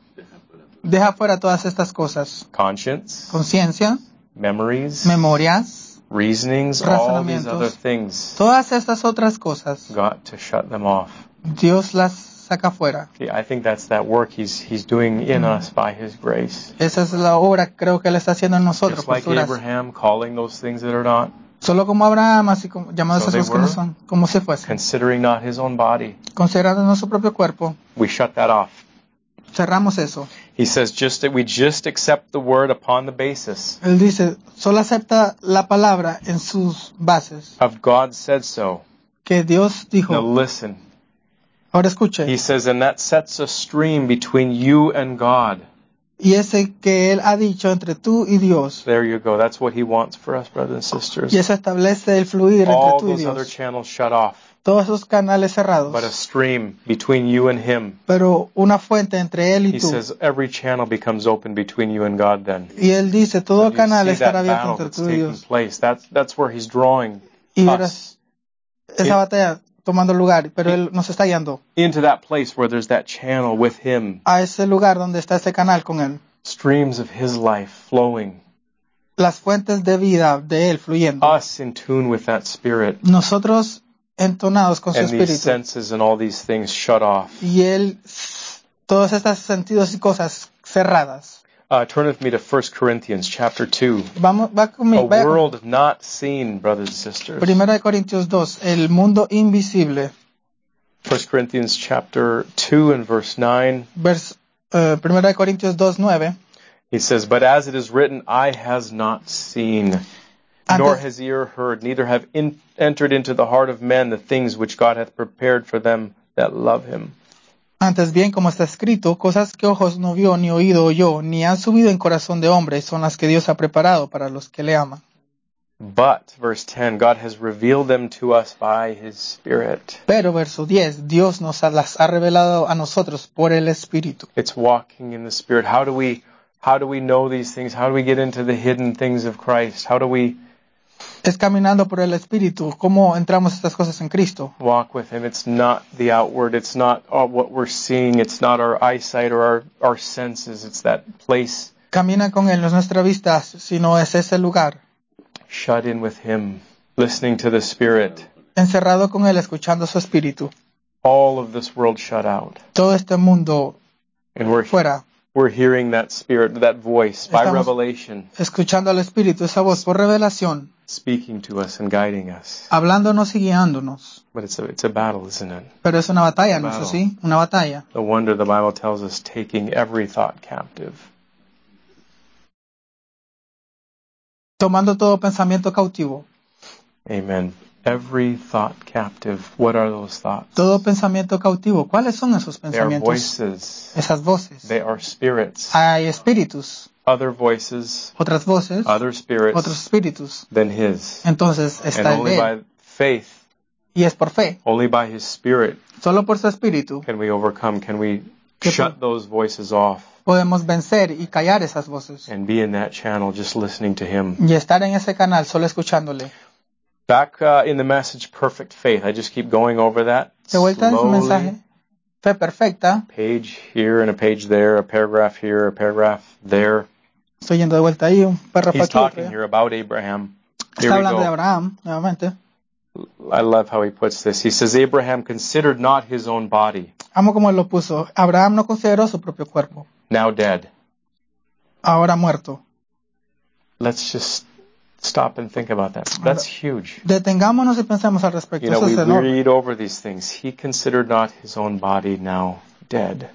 deja fuera todas estas cosas. Conscience, Conciencia, memories, memorias, reasonings, all these razonamientos. other things. todas estas otras cosas. Got to shut them off. Dios las saca fuera. See, I think that's that work he's he's doing in us by his grace. Esa es la obra que creo que Él está haciendo en nosotros. Just Por like su gracia. Abraham calling those things that are not, Solo como Abraham, así como llamados So a they esos que no were. son, como si fuesen. considering not his own body. Considerando nuestro propio cuerpo, We shut that off. cerramos eso. He says just that we just accept the word upon the basis Él dice, solo acepta la palabra en sus bases. of God said so. Que Dios Now dijo, listen. ahora escuche. He says, and that sets a stream between you and God. Y ese que Él ha dicho entre tú y Dios. There you go. That's what he wants for us, brothers and sisters. Y eso establece el fluir entre All tú y those other Dios. channels shut off, Todos esos canales cerrados. but a stream between you and him. Pero una fuente entre Él y He tú. says every channel becomes open between you and God then. Y Él dice, todo And you canal see estará that abierto battle entre that's tú y taking Dios. place. That's, that's where he's drawing Y us verás esa It- batalla tomando lugar, pero Él nos está guiando into that place where there's that channel with him. a ese lugar donde está ese canal con Él. Streams of his life flowing. Las fuentes de vida de Él fluyendo. Us in tune with that spirit. Nosotros entonados con su And these espíritu. senses and all these things shut off. Y Él, todos estos sentidos y cosas cerradas. Uh, turn with me to First Corinthians chapter two. Vamos, va A conmigo. vaya con- world not seen, brothers and sisters. Primera de Corintios dos, el mundo invisible. First Corinthians chapter two and verse nine. Vers, eh, Primera de Corintios dos, nueve. He says, but as it is written, eye has not seen, nor Antes, has ear heard, neither have in, entered into the heart of men the things which God hath prepared for them that love him. Antes bien, como está escrito, cosas que ojos no vio, ni oído oyó, ni han subido en corazón de hombre, son las que Dios ha preparado para los que le aman. But, verse ten, God has revealed them to us by His Spirit. Pero, verso diez, Dios nos ha- las ha revelado a nosotros por el Espíritu. It's walking in the Spirit. How do we, how do we know these things? How do we get into the hidden things of Christ? How do we Es caminando por el Espíritu. ¿Cómo entramos a estas cosas en Cristo? walk with Him? It's not the outward. It's not uh, what we're seeing. It's not our eyesight or our, our senses. It's that place Camina con Él, no es nuestra vista, sino es ese lugar. shut in with Him, listening to the Spirit. Encerrado con Él, escuchando su Espíritu. All of this world shut out. Todo este mundo And we're, fuera, we're hearing that Spirit, that voice by Estamos- revelation escuchando al Espíritu, esa voz por revelación, speaking to us and guiding us. hablándonos y guiándonos. But it's a, it's a battle, isn't it? Pero es una batalla, ¿no es así? Una batalla. No wonder the Bible tells us taking every thought captive. Tomando todo pensamiento cautivo. Amen. Every thought captive. What are those thoughts? Todo pensamiento cautivo. ¿Cuáles son esos They are pensamientos? voices. Esas voces. They are spirits. Hay espíritus, Other voices, otras voces, other spirits otros espíritus. than His. Entonces And está el only de Él. by faith, Y es por fe. only by His Spirit Solo por su espíritu can we overcome, can we Que shut those voices off podemos vencer y callar esas voces. and be in that channel just listening to Him. Y estar en ese canal solo escuchándole. Back uh, in the message, Perfect Faith. I just keep going over that. De vuelta en su slowly. mensaje. Fe perfecta. Page here and a page there, a paragraph here, a paragraph there. Estoy yendo de vuelta ahí. Un párrafo He's aquí, otro talking allá. here about Abraham. Here Está we hablando de go. Abraham, nuevamente. I love how he puts this. He says, Abraham considered not his own body, Amo como él lo puso. Abraham no consideró su propio cuerpo. now dead. Ahora muerto. Let's just stop and think about that. That's huge. Detengámonos y pensemos al respecto. You know, Eso we es enorme. read over these things. He considered not his own body, now dead.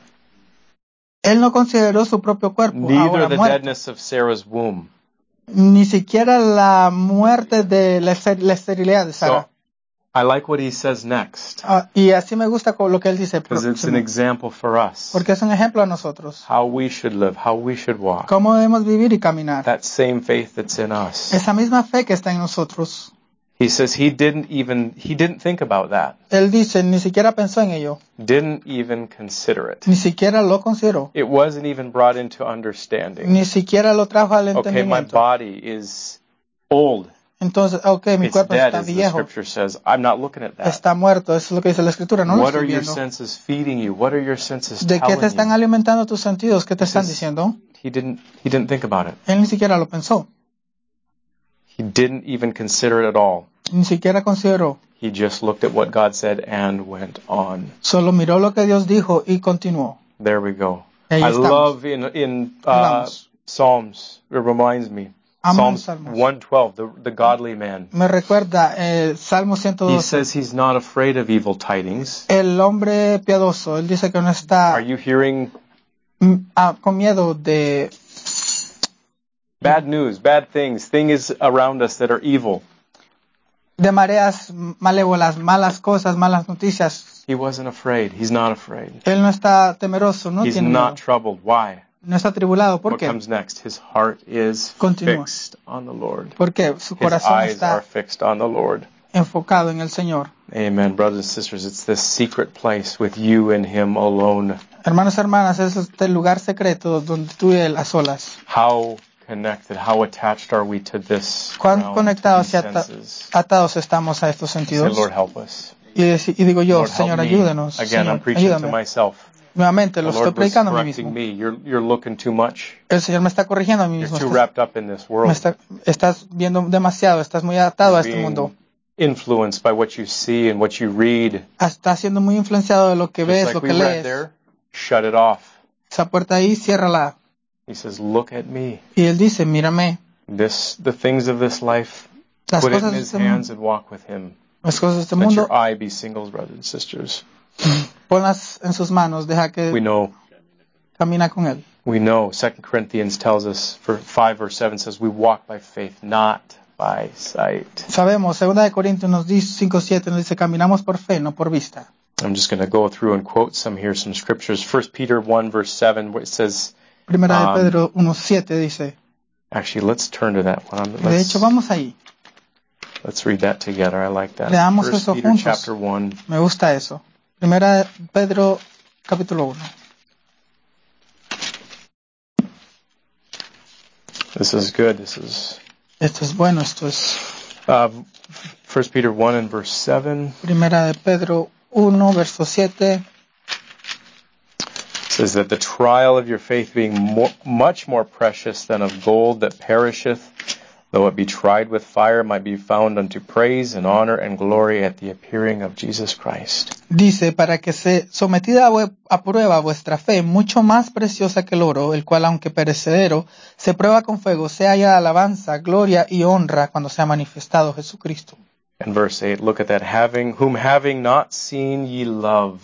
Él no consideró su propio cuerpo. Neither Ahora the muerto. deadness of Sarah's womb. Ni siquiera la muerte de la ester- la esterilidad de Sara. So, I like what he says next, Ah, y así me gusta con lo que él dice. because it's an example for us. Porque es un ejemplo a nosotros. How we should live, how we should walk. Cómo debemos vivir y caminar. That same faith that's in us. Esa misma fe que está en nosotros. He says he didn't even, he didn't think about that. Él dice, ni siquiera pensó en ello. Didn't even consider it. Ni siquiera lo consideró. It wasn't even brought into understanding. Ni siquiera lo trajo al Okay, my entendimiento. body is old. Entonces, ok, mi It's cuerpo dead, está as the viejo. scripture says. I'm not looking at that. Está muerto. Eso es lo que dice la escritura. No lo What are estoy your viendo. senses feeding you? What are your senses ¿De qué te telling están you? alimentando tus sentidos? ¿Qué te This están is- diciendo? He didn't, he didn't think about it. Él ni siquiera lo pensó. He didn't even consider it at all. Ni siquiera consideró. He just looked at what God said and went on. Solo miró lo que Dios dijo y continuó. There we go. Ahí I estamos. love in in uh, Vamos. Psalms. It reminds me. Amo en Psalms Salmos. one twelve, the the godly man. Me recuerda eh, Salmo ciento He doce. says he's not afraid of evil tidings. El hombre piadoso, él dice que no está Are you hearing mm, ah, con miedo de, bad news, bad things, things around us that are evil? de mareas malévolas, malas cosas, malas noticias. He wasn't afraid. He's not afraid. Él no está temeroso, no He's tiene not miedo, troubled. Why? no está tribulado. ¿Por What qué? comes next? His heart is Continúa. fixed on the Lord. Porque su His corazón eyes are está fixed on the Lord. enfocado en el Señor. Amen. Brothers and sisters, it's this secret place with you and Him alone. Hermanos y hermanas, es este lugar secreto donde tú y él a solas. How connected, how attached are we to this Cuán realm, to conectados y these ata- senses? atados estamos a estos Say, sentidos. Lord, help us. Y, deci- y digo yo, Lord, help Señor, me. ayúdenos. Again, I'm Señor, preaching to ayúdame. myself. Nuevamente, The lo estoy Lord was predicando a mí correcting mismo. me. You're, you're looking too much. El Señor me está corrigiendo a mí You're mismo. too Estás, wrapped up in this me world. está- estás viendo demasiado, estás muy atado a You're este mundo. being influenced by what you see and what you read. Estás siendo muy influenciado de lo que Just ves, like lo we que read lees. there, shut it off. Esa puerta ahí, ciérrala. He says, look at me. Y Él dice, mírame, This, the things of this life, las put it cosas in de His este hands mundo, and walk with Him. las cosas de este Let mundo, your eye be singles, brothers and sisters. ponlas en sus manos, deja We que know, camina con Él. we know. Second Corinthians tells us, for five verse seven says, we walk by faith, not by sight. Sabemos, segunda de Corintios nos dice cinco siete nos dice, caminamos por fe, no por vista. I'm just going to go through and quote some here, some scriptures. First Peter one, verse seven, where it says, Primera de Um, Pedro uno siete dice. actually, let's turn to that one. De Let's, hecho, vamos ahí. let's read that together. I like that. Leamos First eso Peter juntos. chapter one. Me gusta eso. Primera de Pedro capítulo uno. This is good. This is Esto es bueno, esto es uh, First Peter one and verse seven. Primera de Pedro uno, verso siete. It says that the trial of your faith being more, much more precious than of gold that perisheth, though it be tried with fire, might be found unto praise and honor and glory at the appearing of Jesus Christ. Dice, para que se sometida a, vue- a prueba vuestra fe, mucho más preciosa que el oro, el cual aunque perecedero, se prueba con fuego, sea hallada alabanza, gloria y honra cuando sea manifestado Jesucristo. And verse eight, look at that, having whom having not seen ye love.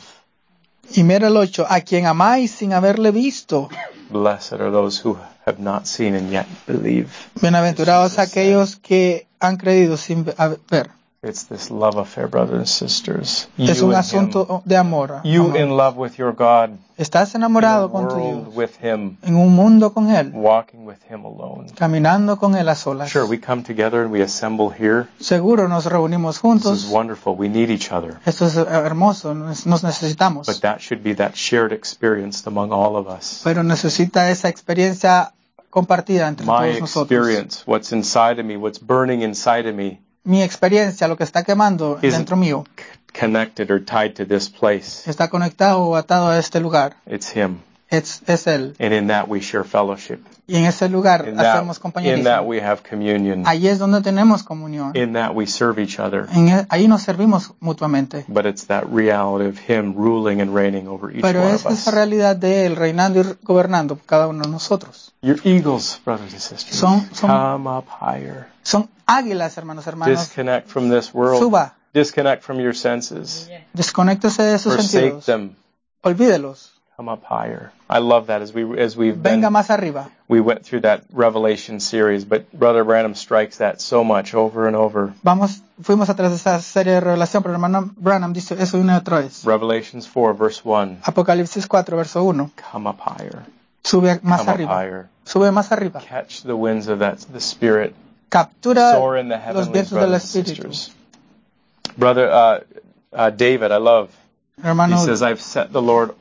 Y mira el ocho, a quien amáis sin haberle visto. Blessed are those who have not seen and yet believe. Bienaventurados aquellos que han creído sin ve- a- ver. It's this love affair, brothers and sisters. Es You un and asunto de amor. him. You amor. in love with your God. Estás In a enamorado con tu world Dios, with him. en un mundo con Él, Walking with him alone. caminando con Él a solas. Sure, we come together and we assemble here. Seguro nos reunimos This is juntos. wonderful. We need each other. Esto es hermoso, nos nos necesitamos. But that should be that shared experience among all of us. Pero necesita esa experiencia compartida entre My todos nosotros. experience, what's inside of me, what's burning inside of me, Mi experiencia, lo que está quemando Is- dentro mío, c- connected or tied to this place. está conectado o atado a este lugar. It's him. Es, es Él. And in that we share fellowship. Y en ese lugar In hacemos that, in compañerismo. that we have communion. Ahí es donde tenemos comunión. In that we serve each other. En e- ahí nos servimos mutuamente. But it's that reality of him ruling and reigning over each Pero one es of esa us. realidad de Él reinando y gobernando por cada uno de nosotros. Your eagles, brothers and sisters, Son- son- come up higher. Son águilas, hermanos, hermanos. Disconnect from this world. Suba. Disconnect from your senses. Desconéctese de sus Forsake sentidos. them. Olvídelos. Come up higher. I love that as we as we've Venga been, más arriba. we went through that Revelation series, but Brother Branham strikes that so much over and over. Vamos, fuimos atrás de esa serie de revelación, pero hermano Branham dice eso una y otra vez. Revelations four, verse one. Apocalipsis cuatro, verso uno. Come up higher. Sube más Come up arriba. higher. Sube más arriba. Catch the winds of that the Spirit. Captura Soar in the los heavenlies, vientos del brothers and Espíritu. sisters. Brother uh, uh, David, I love. He Hermano, says, "I've set the Lord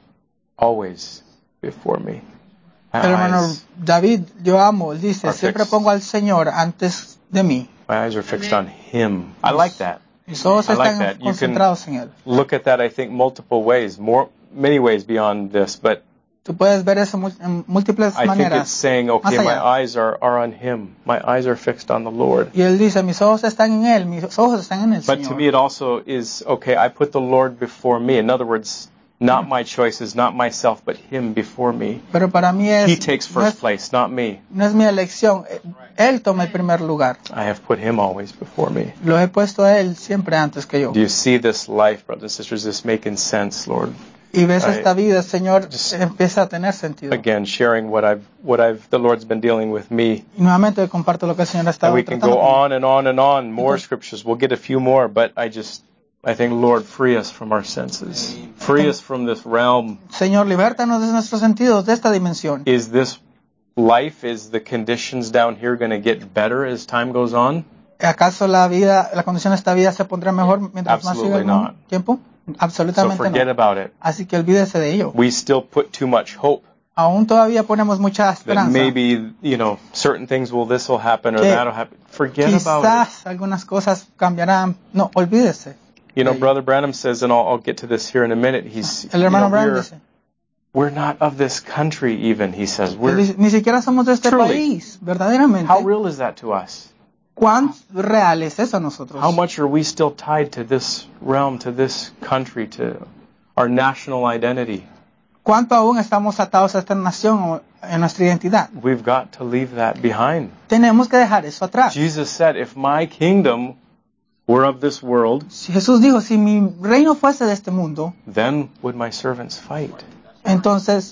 always before me." My el hermano eyes, David, yo amo, él dice, are siempre fixed. pongo al Señor antes de mí. my eyes are fixed on Him. I like that. Mis ojos I like están that. You can- concentrados en Él. Look at that, I think, multiple ways, more, many ways beyond this, but Tú puedes ver eso mu- en múltiples I think it's maneras. saying, okay, Más my allá. eyes are, are on Him. My eyes are fixed on the Lord. Y él dice, mis ojos están en Él, mis ojos están en el But to me, Señor. it also is, okay, I put the Lord before me. In other words, not my choices, not myself, but Him before me. Pero para mí He es, takes no first es, place, not me. no es mi elección. Él toma el primer lugar. I have put Him always before me. Lo he puesto a Él siempre antes que yo. Do you see this life, brothers and sisters? Is this making sense, Lord? Y ves I- esta vida, Señor, just- empieza a tener sentido. Again, sharing what I've, what I've, the Lord's been dealing with me. Y nuevamente comparto lo que el Señor ha And estado we can tratando go conmigo. on and on and on, more Entonces- scriptures. We'll get a few more, but I just, I think, Lord, free us from our senses. Free us from this realm. Señor, libértanos de nuestros sentidos, de esta dimensión. Is this life, is the conditions down here going to get better as time goes on? ¿Acaso la vida, la condición de esta vida se pondrá mejor mientras más siga el Absolutely not. tiempo? So Absolutamente forget no. about it. Así que olvídese de ello. We still put too much hope Aún todavía ponemos mucha that esperanza. maybe, you know, certain things will, this will happen or Que that'll happen. Forget about it. Quizás algunas cosas cambiarán. No, olvídese. You know, Sí. Brother Branham says, and I'll, I'll get to this here in a minute. He's, El you hermano know, Brown we're, dice, we're not of this country even, he says. él We're, dice, ni siquiera somos de este Truly. país, verdaderamente. how real is that to us? ¿Cuán real es eso a nosotros? How much are we still tied to this realm, to this country, to our national identity? ¿Cuánto aún estamos atados a esta nación o en nuestra identidad? We've got to leave that behind. Tenemos que dejar eso atrás. Jesus said, if my kingdom were of this world, Si Jesús dijo, si mi reino fuese de este mundo, then would my servants fight. entonces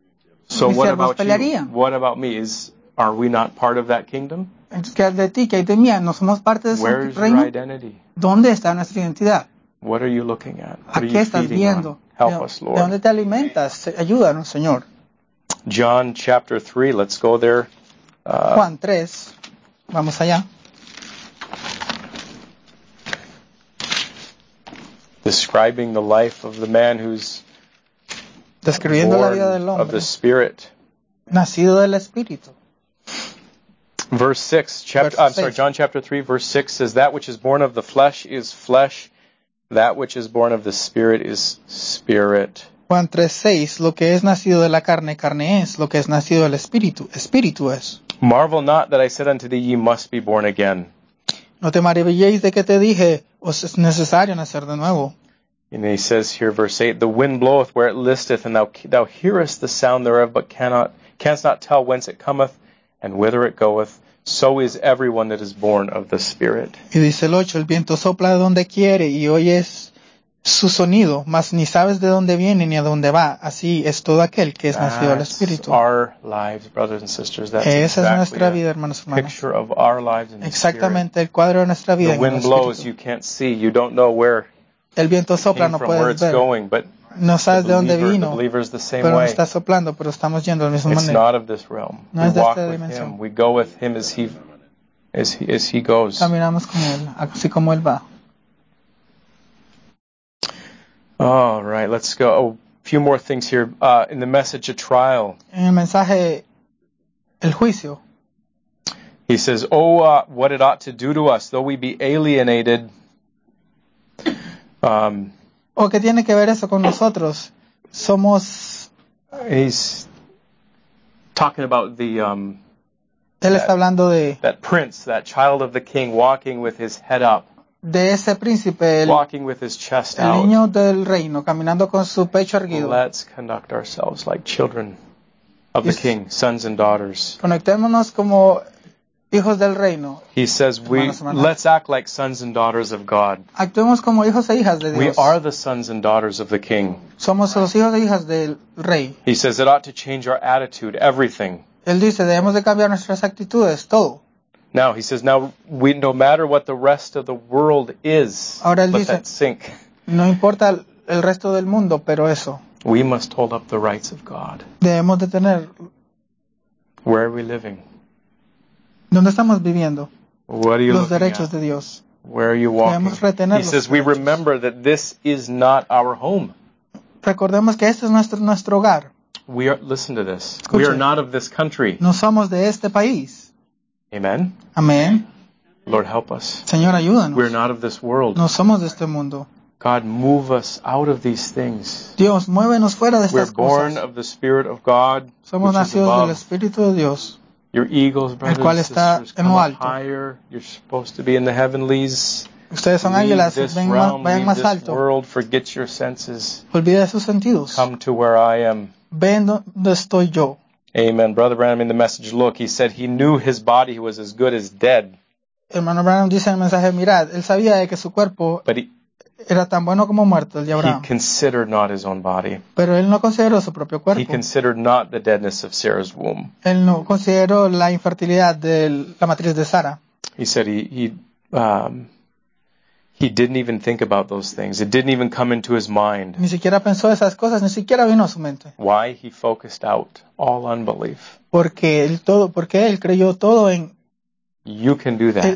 So mis what siervos about you? pelearían. What about me? Is, are we not part of that kingdom? ¿qué hay de ti? ¿Qué hay de mí? ¿No somos parte de ese Where's your reino? identity? ¿Dónde está nuestra identidad? What are you looking at? What ¿A are qué you estás feeding viendo? on? Help ¿De, us, de dónde Lord. te alimentas? Ayúdanos, Señor. John chapter three, let's go there. Uh, Juan tres, vamos allá. describing the life of the man who's Describiendo la born vida del of hombre, the Spirit. nacido del Espíritu. Verse six, chapter, Verse I'm sorry, six. John chapter three, verse six says, "That which is born of the flesh is flesh, that which is born of the Spirit is spirit." Juan tres seis, lo que es nacido de la carne, carne es, lo que es nacido del Espíritu, Espíritu es. Marvel not that I said unto thee, ye must be born again. No te maravilléis de que te dije, os es necesario nacer de nuevo. And he says here, verse eight, "The wind bloweth where it listeth, and thou thou hearest the sound thereof, but cannot canst not tell whence it cometh, and whither it goeth. So is everyone that is born of the Spirit." Y dice el ocho, el viento sopla de donde quiere y oyes su sonido, mas ni sabes de dónde viene ni a dónde va. Así es todo aquel que es nacido del That's Espíritu. our lives, brothers and sisters. That's Esa es nuestra exactly vida, a hermanos y hermanas. picture of our lives in the Spirit. Exactamente el cuadro de nuestra vida The en el wind blows, Espíritu. you can't see, you don't know where El viento it sopla, came no from, where puedes it's ver. going, but No the sabes de dónde believer, the vino, believer is the same pero way. está soplando, pero estamos yendo de la misma It's manera. not of this realm. No We es de walk esta with dimensión. Him. We go with Him as He as He, as he goes. Caminamos con Él, así como Él va. All right, let's go. Oh, a few more things here. Uh, in the message of trial, En el mensaje, el juicio, he says, "Oh, uh, what it ought to do to us, though we be alienated." Um, ¿o qué tiene que ver eso con nosotros? Somos, he's talking about the um, Él está hablando de, that prince, that child of the king, walking with his head up, de ese príncipe, el, walking with his chest el out. niño del reino, caminando con su pecho erguido. Let's conduct ourselves like children of the Yes. king, sons and daughters. Conectémonos como hijos del reino. He says, "We Hermanos, hermanas. let's act like sons and daughters of God. Actuemos como hijos e hijas de We Dios. are the sons and daughters of the king." Somos los hijos e hijas del rey. He says it ought to change our attitude, everything. Él dice, debemos de cambiar nuestras actitudes, todo. Now, he says, now, we, no matter what the rest of the world is, Ahora él let dice- that sink. No importa el- el resto del mundo, pero eso. We must hold up the rights of God. Debemos de tener. Where are we living? ¿Dónde estamos viviendo? What are you Los looking derechos at? de Dios. Where are you walking? Debemos retener He los says, we derechos. remember that this is not our home. Recordemos que este es nuestro, nuestro hogar. We are, listen to this. Escuche. We are not of this country. No somos de este país. Amen? Amén. Lord, help us. Señor, ayúdanos. We're not of this world. No somos de este mundo. God, move us out of these things. Dios, muévenos fuera de We're estas born cosas. of the Spirit of God, Somos which is nacidos del above. Espíritu de Dios. Your eagles, brothers cual and está sisters, en come lo up alto. higher. You're supposed to be in the heavenlies. Ustedes son Leave águilas, this ven más- realm, vayan leave más this alto. world, forget your senses. Olvida sus sentidos. Come to where I am. Ven donde estoy yo. Amen. Brother Branham in the message, look, he said he knew his body was as good as dead, Hermano Branham dice en el mensaje, mirad, él sabía de que su cuerpo but he, era tan bueno como muerto, el de he Abraham. considered not his own body. Pero él no consideró su propio He cuerpo. considered not the deadness of Sarah's womb. Él no consideró la infertilidad de la matriz de Sara. He said he he um, he didn't even think about those things. It didn't even come into his mind. Ni siquiera pensó esas cosas, ni siquiera vino a su mente. Why? He focused out all unbelief. Porque él, todo, porque él creyó todo en... You can do that. Eh.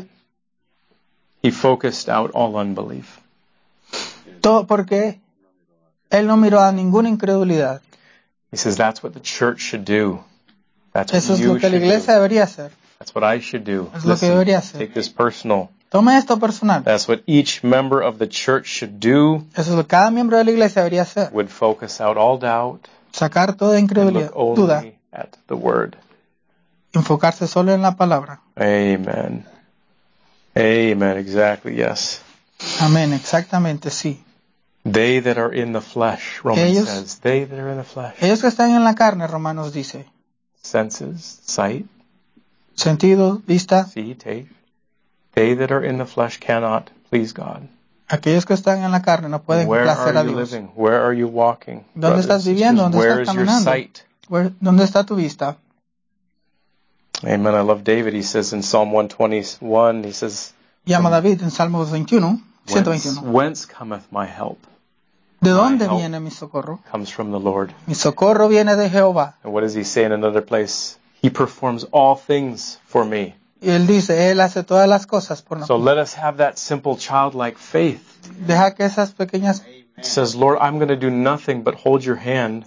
He focused out all unbelief. Todo porque él no miró a ninguna incredulidad. He says that's what the church should do. That's what Eso es you lo que la should iglesia do. debería hacer. That's what I should do. Es lo que Listen, debería hacer. take this personal. Tome esto personal. That's what each member of the church should do. Eso es lo que cada miembro de la iglesia debería hacer. Would focus out all doubt Sacar toda and incredulidad, look duda, only at the word. enfocarse solo en la palabra. Amen. Amen. Exactly. Yes. Amén, exactamente, sí. They that are in the flesh, Romans Ellos- says. They that are in the flesh. Ellos que están en la carne, Romanos dice, Senses, sight, sentido, vista, see, taste. They that are in the flesh cannot please God. aquellos que están en la carne no pueden Where placer a are you Dios. living? Where are you walking? ¿Dónde Brothers estás and viviendo? sisters, ¿Dónde where estás is your caminando? sight? Where- ¿Dónde está tu vista? Amen. I love David. He says in Psalm one twenty-one, he says, Llama a David en Salmos veintiuno, ciento Whence, veintiuno. whence cometh my help? ¿De My dónde help viene mi socorro? comes from the Lord. Mi socorro viene de Jehová. And what does he say in another place? He performs all things for me. Y él dice, él hace todas las cosas por So nosotros. let us have that simple childlike faith. Deja que esas pequeñas, It says, Lord, I'm going to do nothing but hold your hand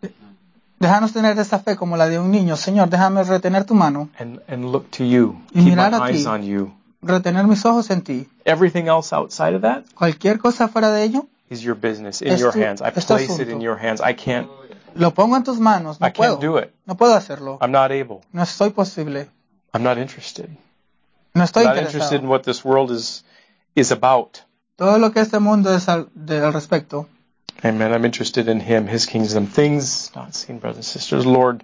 déjanos tener esa fe como la de un niño. Señor, déjame retener tu mano, and, and look to you. Y Keep my mirar a eyes ti. on you. retener mis ojos en ti. Everything else outside of that Cualquier cosa fuera de ello, is your business, in Es your tu- hands. I es tu place it asunto. in your hands. I can't, lo pongo en tus manos. No I can't do puedo. it. No puedo hacerlo. I'm not able. No estoy posible. I'm not interested. No estoy I'm not interested in interesado. what this world is is about. Todo lo que este mundo es al, de, al respecto. Amen. I'm interested in Him, His kingdom, things not seen, brothers and sisters. Lord,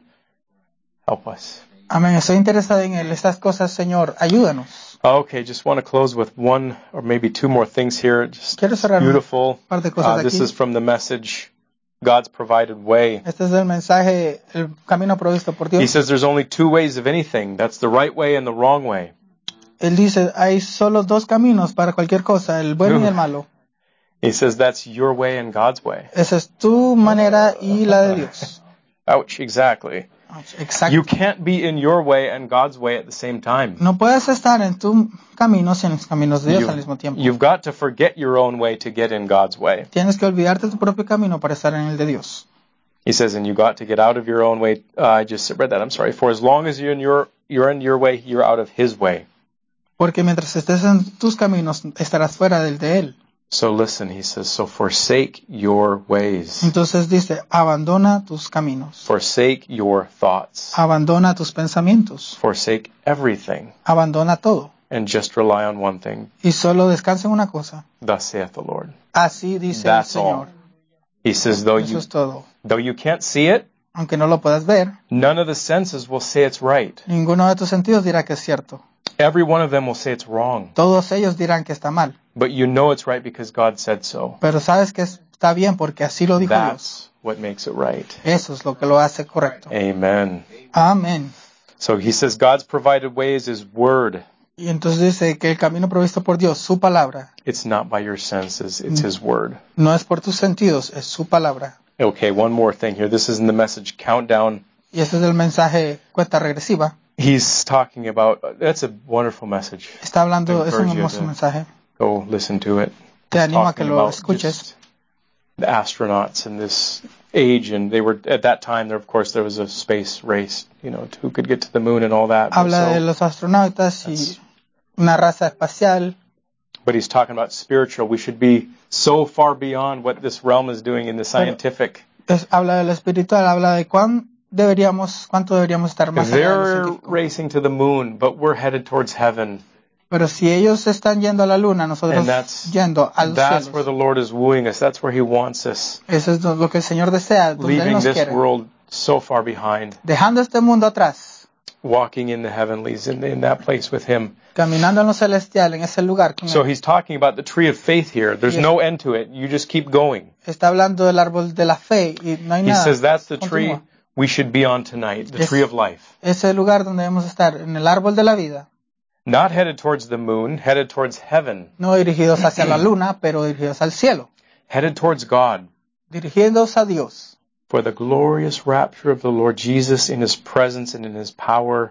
help us. Amén. Estoy interesado en él. Estas cosas, Señor, ayúdanos. Okay, just want to close with one or maybe two more things here. Just Quiero cerrar un beautiful. par de cosas Uh, this aquí. is from the message, God's Provided Way. Este es el mensaje, el camino provisto por He Dios. says there's only two ways of anything. That's the right way and the wrong way. Él dice, hay solo dos caminos para cualquier cosa, el bueno y el malo. He says that's your way and God's way. Esa es tu manera y la de Dios. Ouch, exactly. Exacto. You can't be in your way and God's way at the same time. No puedes estar en tu camino sin los caminos de Dios You- al mismo tiempo. You've got to forget your own way to get in God's way. Tienes que olvidarte de tu propio camino para estar en el de Dios. He says, and you got to get out of your own way. Uh, I just read that. I'm sorry. For as long as you're in your you're in your way, you're out of His way. Porque mientras estés en tus caminos, estarás fuera del de Él. So listen, he says, so forsake your ways. Entonces dice, abandona tus caminos. Forsake your thoughts. Abandona tus pensamientos. Forsake everything. Abandona todo. And just rely on one thing. Y solo descansa en una cosa. Thus saith the Lord. Así dice That's el Señor. all. He says, though Eso you, es todo. though you can't see it, Aunque no lo puedas ver, none of the senses will say it's right. ninguno de tus sentidos dirá que es cierto. Every one of them will say it's wrong. Todos ellos dirán que está mal. But you know it's right because God said so. Pero sabes que está bien porque así lo dijo Dios. That's what makes it right. Eso es lo que lo hace correcto. Amen. Amén. So he says God's provided way is His word. Y entonces dice que el camino provisto por Dios, su palabra, It's not by your senses, it's His word. no es por tus sentidos, es su palabra. Okay, one more thing here. This is in the message Countdown. Y este es el mensaje cuenta regresiva. He's talking about, that's a wonderful message. Está hablando, I es un encourage you hermoso to mensaje. Go listen to it. Te He's animo a talking que lo about escuches. just the astronauts in this age, and they were, at that time, there, of course, there was a space race, you know, to who could get to the moon and all that. But, Habla de so, los astronautas y una raza espacial. but he's talking about spiritual. We should be so far beyond what this realm is doing in the scientific. Es, habla de lo espiritual, habla de cuán deberíamos, cuánto deberíamos estar más allá de lo They're científico. racing to the moon, but we're headed towards heaven. Pero si ellos están yendo a la luna, nosotros And that's, yendo a los that's where cielos. the Lord is wooing us. That's where He wants us. Eso es lo que el Señor desea, donde Él Leaving nos this quiere. world so far behind. Dejando este mundo atrás, Walking in the heavenlies, in, in that place with Him. caminando en lo celestial, en ese lugar con So Él. He's talking about the tree of faith here. There's Yes. no end to it. You just keep going. Está hablando del árbol de la fe y no hay He nada. says that's the tree Continúa. we should be on tonight, the Es- tree of life. Ese lugar donde debemos estar, en el árbol de la vida, Not headed towards the moon, headed towards heaven, no dirigidos hacia la luna, pero dirigidos al cielo, headed towards God. dirigidos a Dios, For the glorious rapture of the Lord Jesus in His presence and in His power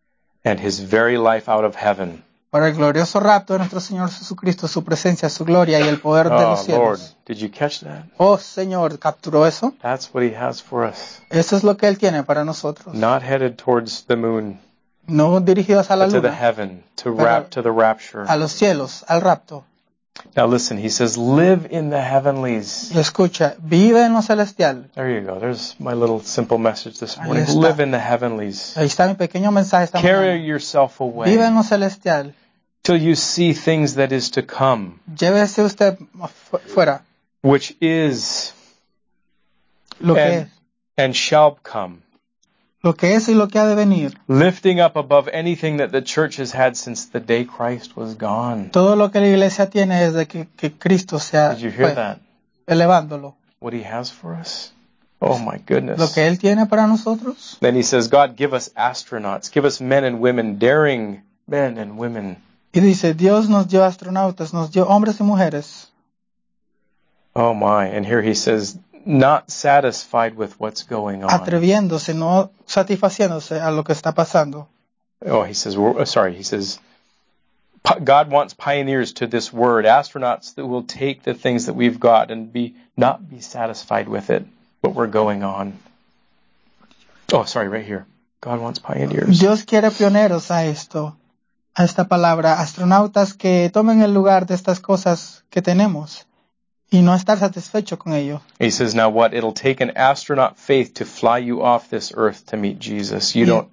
and His very life out of heaven. para el glorioso rapto de nuestro Señor Jesucristo, su presencia, su gloria y el poder de Oh, los Lord, cielos. did you catch that? Oh Señor, ¿capturó eso? That's what He has for us. Eso es lo que Él tiene para nosotros. Not headed towards the moon, No dirigidos a la but to the luna, heaven, to Pero- rap, to the rapture. a los cielos, al rapto. Now listen, he says, live in the heavenlies. Y escucha, vive en lo celestial. There you go. There's my little simple message this Ahí morning. está. Live in the heavenlies. Ahí está mi pequeño mensaje esta Carry mañana. yourself away Vive en lo celestial. till you see things that is to come, Llévese usted afu- fuera which is lo que and, es, and shall come, lo que es y lo que ha de venir. lifting up above anything that the church has had since the day Christ was gone. Todo lo que la iglesia tiene desde que, que Cristo se ha Did you hear fue, that? elevándolo. What he has for us? Oh my Lo goodness. que Él tiene para nosotros. Then he says, God, give us astronauts, give us men and women, daring men and women. Y Y dice, Dios nos dio astronautas, nos dio hombres y mujeres. Oh my. And here he says, not satisfied with what's going on. Atreviéndose, no satisfaciéndose a lo que está pasando. Oh, he says, we're- sorry, he says, pi- God wants pioneers to this word, astronauts that will take the things that we've got and be not be satisfied with it, what we're going on. Oh, sorry, right here. God wants pioneers. Dios quiere pioneros a esto, a esta palabra, astronautas que tomen el lugar de estas cosas que tenemos y no estar satisfecho con ello. He says, now what? It'll take an astronaut faith to fly you off this earth to meet Jesus. You Yeah. don't...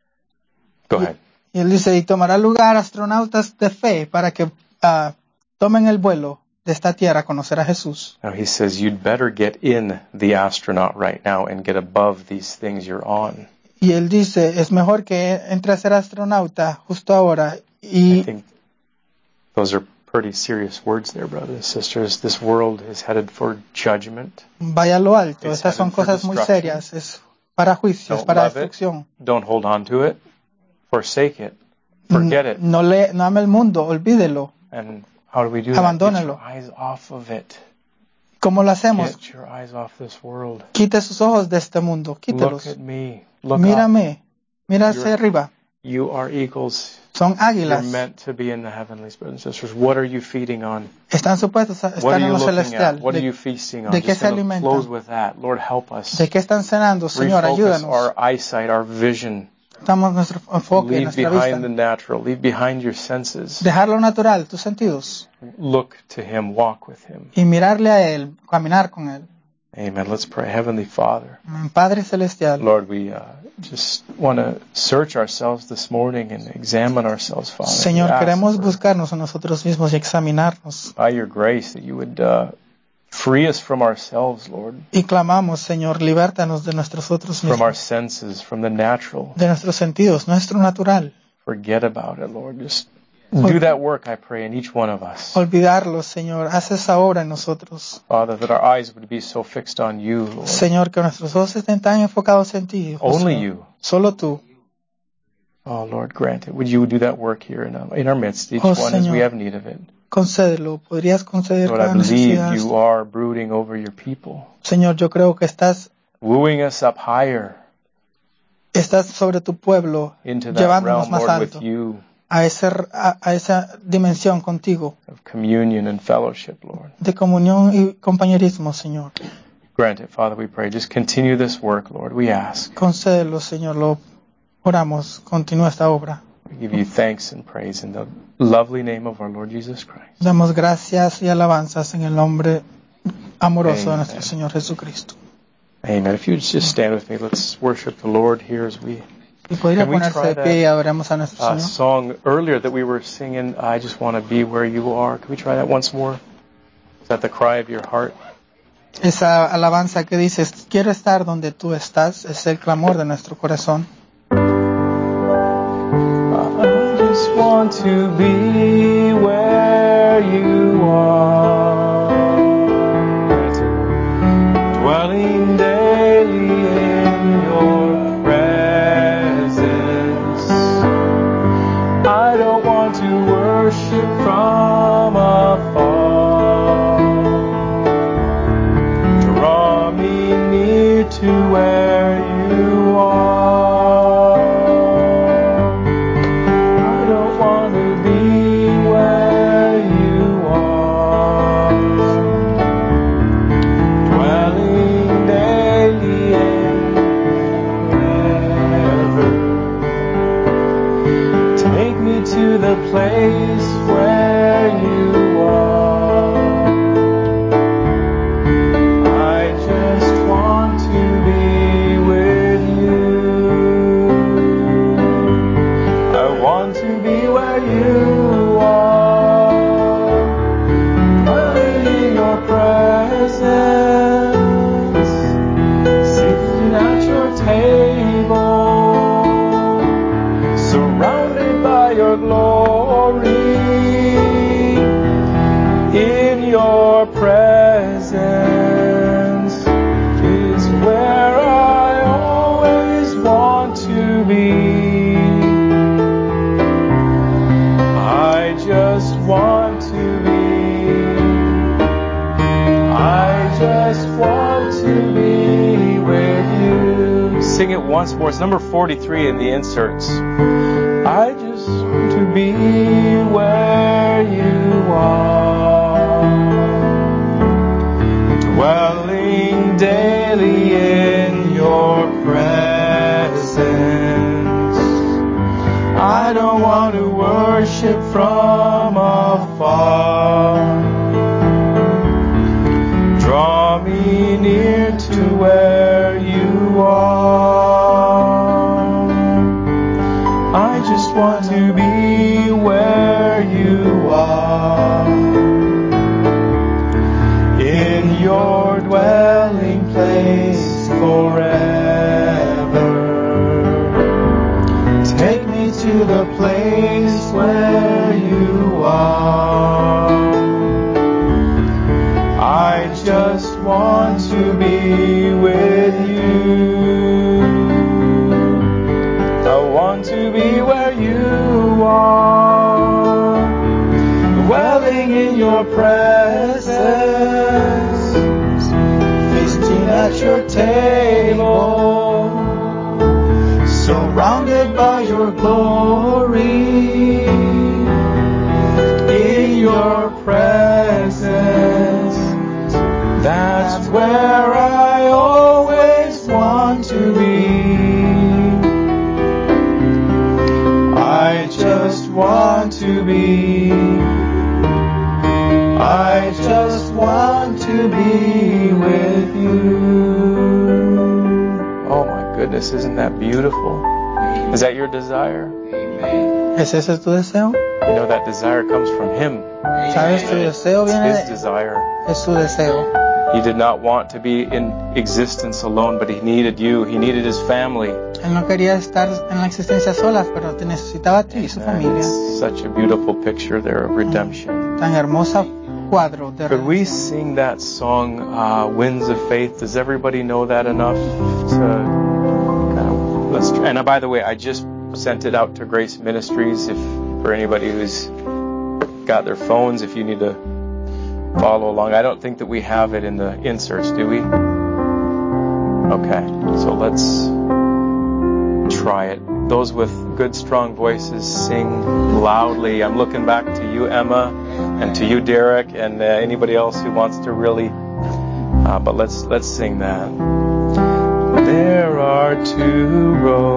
Go ahead. Y él dice, y tomará lugar astronautas de fe para que ah, tomen el vuelo de esta tierra a conocer a Jesús. Now he says, you'd better get in the astronaut right now and get above these things you're on. Y él dice, es mejor que entre a ser astronauta justo ahora. I Y think those are pretty serious words there, brothers and sisters. This world is headed for judgment. vaya a lo alto. It's Estas son headed for cosas muy destruction. serias. Es para juicio, es Don't para love it. destrucción. Don't hold on to it. Forsake it. Forget it. No, le, no ame el mundo, olvídelo. And how do we do that? Get Abandónelo. your eyes off of it. ¿Cómo lo hacemos? Get your eyes off this world. Quite sus ojos de este mundo, Look quítelos. at me. Look up. Mírame, mira hacia You're- arriba. You are eagles. Son You're águilas. meant to be in the heavenlies, brothers and sisters. What are you feeding on? Están supuestos a What estar are en you lo looking celestial. at? What are ¿De, you feasting on? de qué Just se going to alimentan? close with that. Lord, help us. ¿De qué están cenando? Señor, Refocus ayúdanos. our eyesight, our vision. Estamos nuestro enfoque, Leave nuestra behind the vista. natural. Leave behind your senses. Dejar lo natural, tus sentidos. Look to Him. Walk with Him. Y mirarle a Él, caminar con Él. Amen. Let's pray. Heavenly Father, Padre Celestial, Lord, we uh, just want to search ourselves this morning and examine ourselves, Father. We Señor, ask queremos for- buscarnos a nosotros mismos y examinarnos. by your grace that you would uh, free us from ourselves, Lord, Y clamamos, Señor, libértanos de nuestros otros from our mismos, senses, from the natural. de nuestros sentidos, nuestro natural. Forget about it, Lord. Just do that work, I pray, in each one of us. Olvidarlos, Señor. Haz esa obra en nosotros. Father, that our eyes would be so fixed on you, Lord. Señor, que nuestros ojos estén tan enfocados en ti. oh Only Señor. you. Solo tú. Oh, Lord, grant it. Would you do that work here in, in our midst, each Oh, one as we Señor. have need of it? Concédelo. Podrías conceder Lord, I cada believe necesidad. you are brooding over your people, Señor, yo creo que estás, wooing us up higher estás sobre tu pueblo, into that llevándonos realm, más Lord, with alto, you a, ese, a, a esa dimensión contigo, of communion and fellowship, Lord. de comunión y compañerismo, Señor. Grant it, Father, we pray. Just continue this work, Lord, we ask. Concédelo, Señor, lo oramos. Continúa esta obra. We give you thanks and praise in the lovely name of our Lord Jesus Christ. Damos gracias y alabanzas en el nombre amoroso de Amen. nuestro Señor Jesucristo. Amen. If you would just stand with me, let's worship the Lord here as we... Y podría Can we ponerse try de pie y adoremos a nuestro uh, Señor. song earlier that we were singing, I Just Want to Be Where You Are. Can we try that once more? Is that the cry of your heart? Esa alabanza que dices, quiero estar donde tú estás, es el clamor de nuestro corazón. I just want to be where you are, dwelling daily in your presence. I don't want to worship from afar. Draw me near to where you are. I don't want to be where you are, dwelling daily in forever. Take me to the place where you are. I just want to be sing it once more. It's number forty-three in the inserts. I just want to be where you are, dwelling daily in your presence. I don't want to worship from afar. Draw me near to where you are. I just want to be where you are, in your dwelling place forever. Take me to the place where you are. I just want to be with you. I want to be where you are, dwelling in your presence, feasting at your table, surrounded by your glory, in your presence. That's where I always want to be. I just want to be. I just want to be with you. Oh my goodness, isn't that beautiful? Is that your desire? Amen. ¿Es ese tu deseo? You know that desire comes from Him. ¿Sabes? Tu deseo It's viene His de... desire. Es su deseo. He did not want to be in existence alone, but He needed you. He needed His family. Él no quería estar en la existencia solas, pero te necesitaba a ti y su And familia. it's such a beautiful picture there of redemption. Tan hermosa cuadro de Could we redención. sing that song, uh, Winds of Faith? Does everybody know that enough to kind of, let's try. And uh, by the way, I just sent it out to Grace Ministries. If for anybody who's got their phones, if you need to follow along. I don't think that we have it in the inserts, do we? Okay, so let's try it. Those with good, strong voices, sing loudly. I'm looking back to you, Emma, and to you, Derek, and uh, anybody else who wants to really. Uh, but let's let's sing that. There are two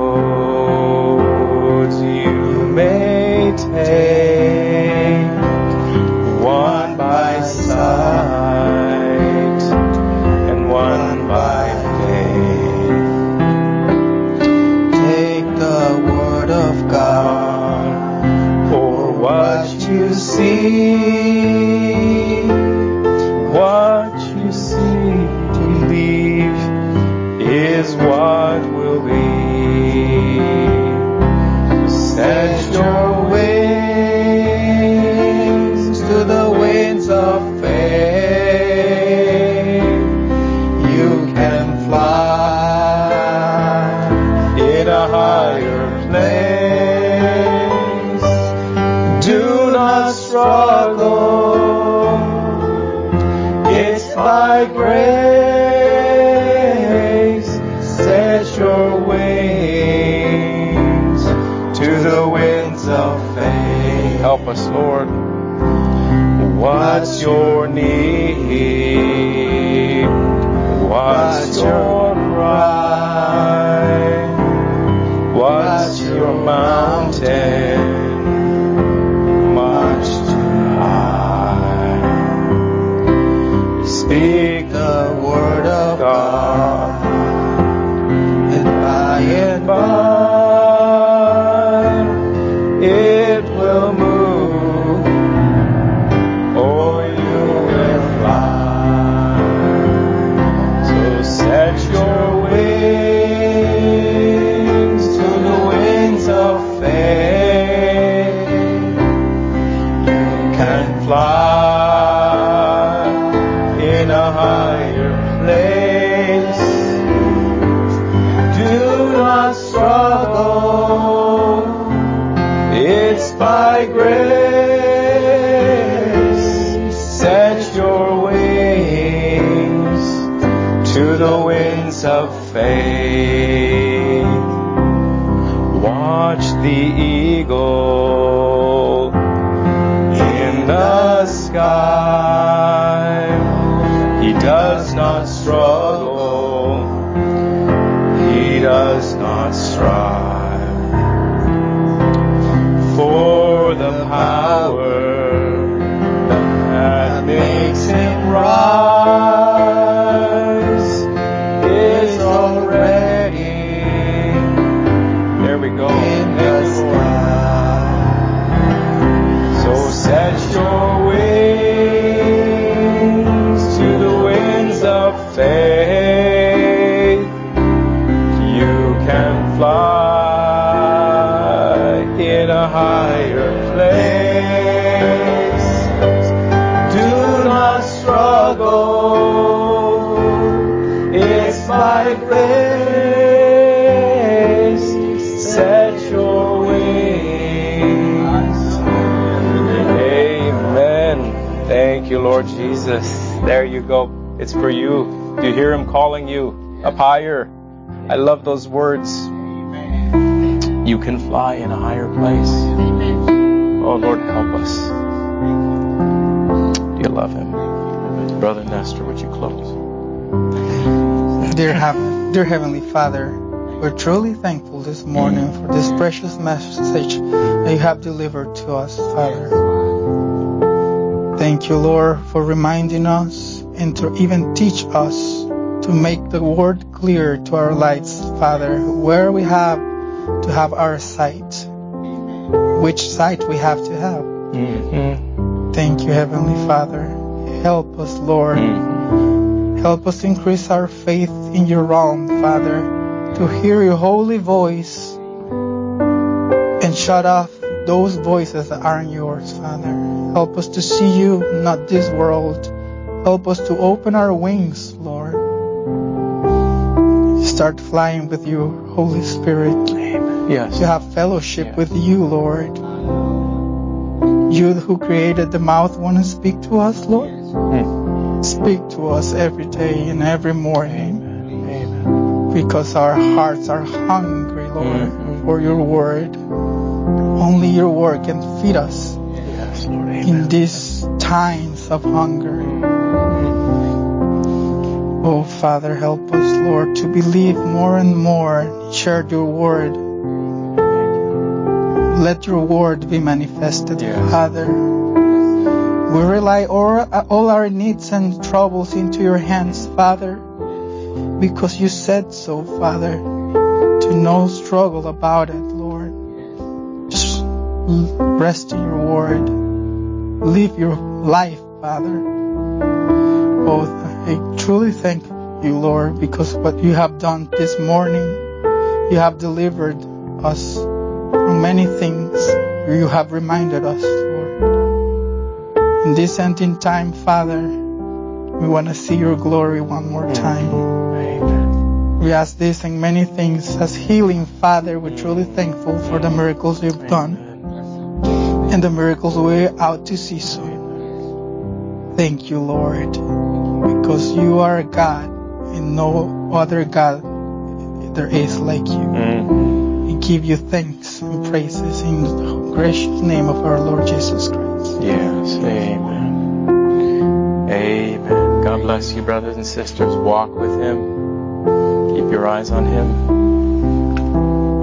roads you may take, one by sight and one by faith. Take the word of God for what you see. What you see, believe is what will be. Set your wings to the winds of faith. You can fly in a higher place. Do not struggle. It's by grace. Set your wings to the winds of faith. Help us, Lord. What's your need? What's your cry? What's your mountain? Much too high. Speak the word of God, and by and by it will move, or you will fly. So set your wings to the wings of faith. You can fly in a higher place. Do not struggle. It's by grace. Set your wings to the winds of faith. watch the eagle in the sky. He does not struggle. He does not strive for the power that makes him rise is already. There we go. Thank you, Lord. So set your wings to the winds of faith. You can fly in a higher place. Do not struggle. It's by grace. Set your wings. Amen. Thank you, Lord Jesus. There you go. It's for you. Do you hear him calling you up higher? I love those words. You can fly in a higher place. Oh, Lord, help us. Do you love him? Brother Nestor, would you close? Dear, Heaven, dear Heavenly Father, we're truly thankful this morning for this precious message that you have delivered to us, Father. Thank you, Lord, for reminding us and to even teach us to make the word clear to our lives, Father, where we have to have our sight, which sight we have to have. Mm-hmm. Thank you, Heavenly Father. Help us, Lord. Mm-hmm. Help us increase our faith in your realm, Father, to hear your holy voice and shut off those voices that aren't yours, Father. Help us to see you, not this world. Help us to open our wings, Lord. Start flying with you, Holy Spirit. Yes. To have fellowship Yes. with you, Lord. You who created the mouth want to speak to us, Lord? Mm. Speak to us every day and every morning. Amen. Amen. Because our hearts are hungry, Lord, Mhm. for your word. Only your word can feed us Yes, Lord. Amen. in these times of hunger. Oh, Father, help us, Lord, to believe more and more. Share your word. Let your word be manifested, Yes. Father. We rely all, all our needs and troubles into your hands, Father, because you said so, Father, to no struggle about it, Lord. Just rest in your word. Live your life, Father. Oh, I truly thank you, Lord, because what you have done this morning, you have delivered us from many things. You have reminded us, Lord. In this ending time, Father, we want to see your glory one more time. Amen. We ask this and many things as healing, Father. We're truly thankful for the miracles you've done and the miracles we're out to see soon. Thank you, Lord, because you are a God and no other God there is like you. Mm. We give you thanks and praises in the gracious name of our Lord Jesus Christ. Yes. Amen. Amen. God bless you, brothers and sisters. Walk with him. Keep your eyes on him.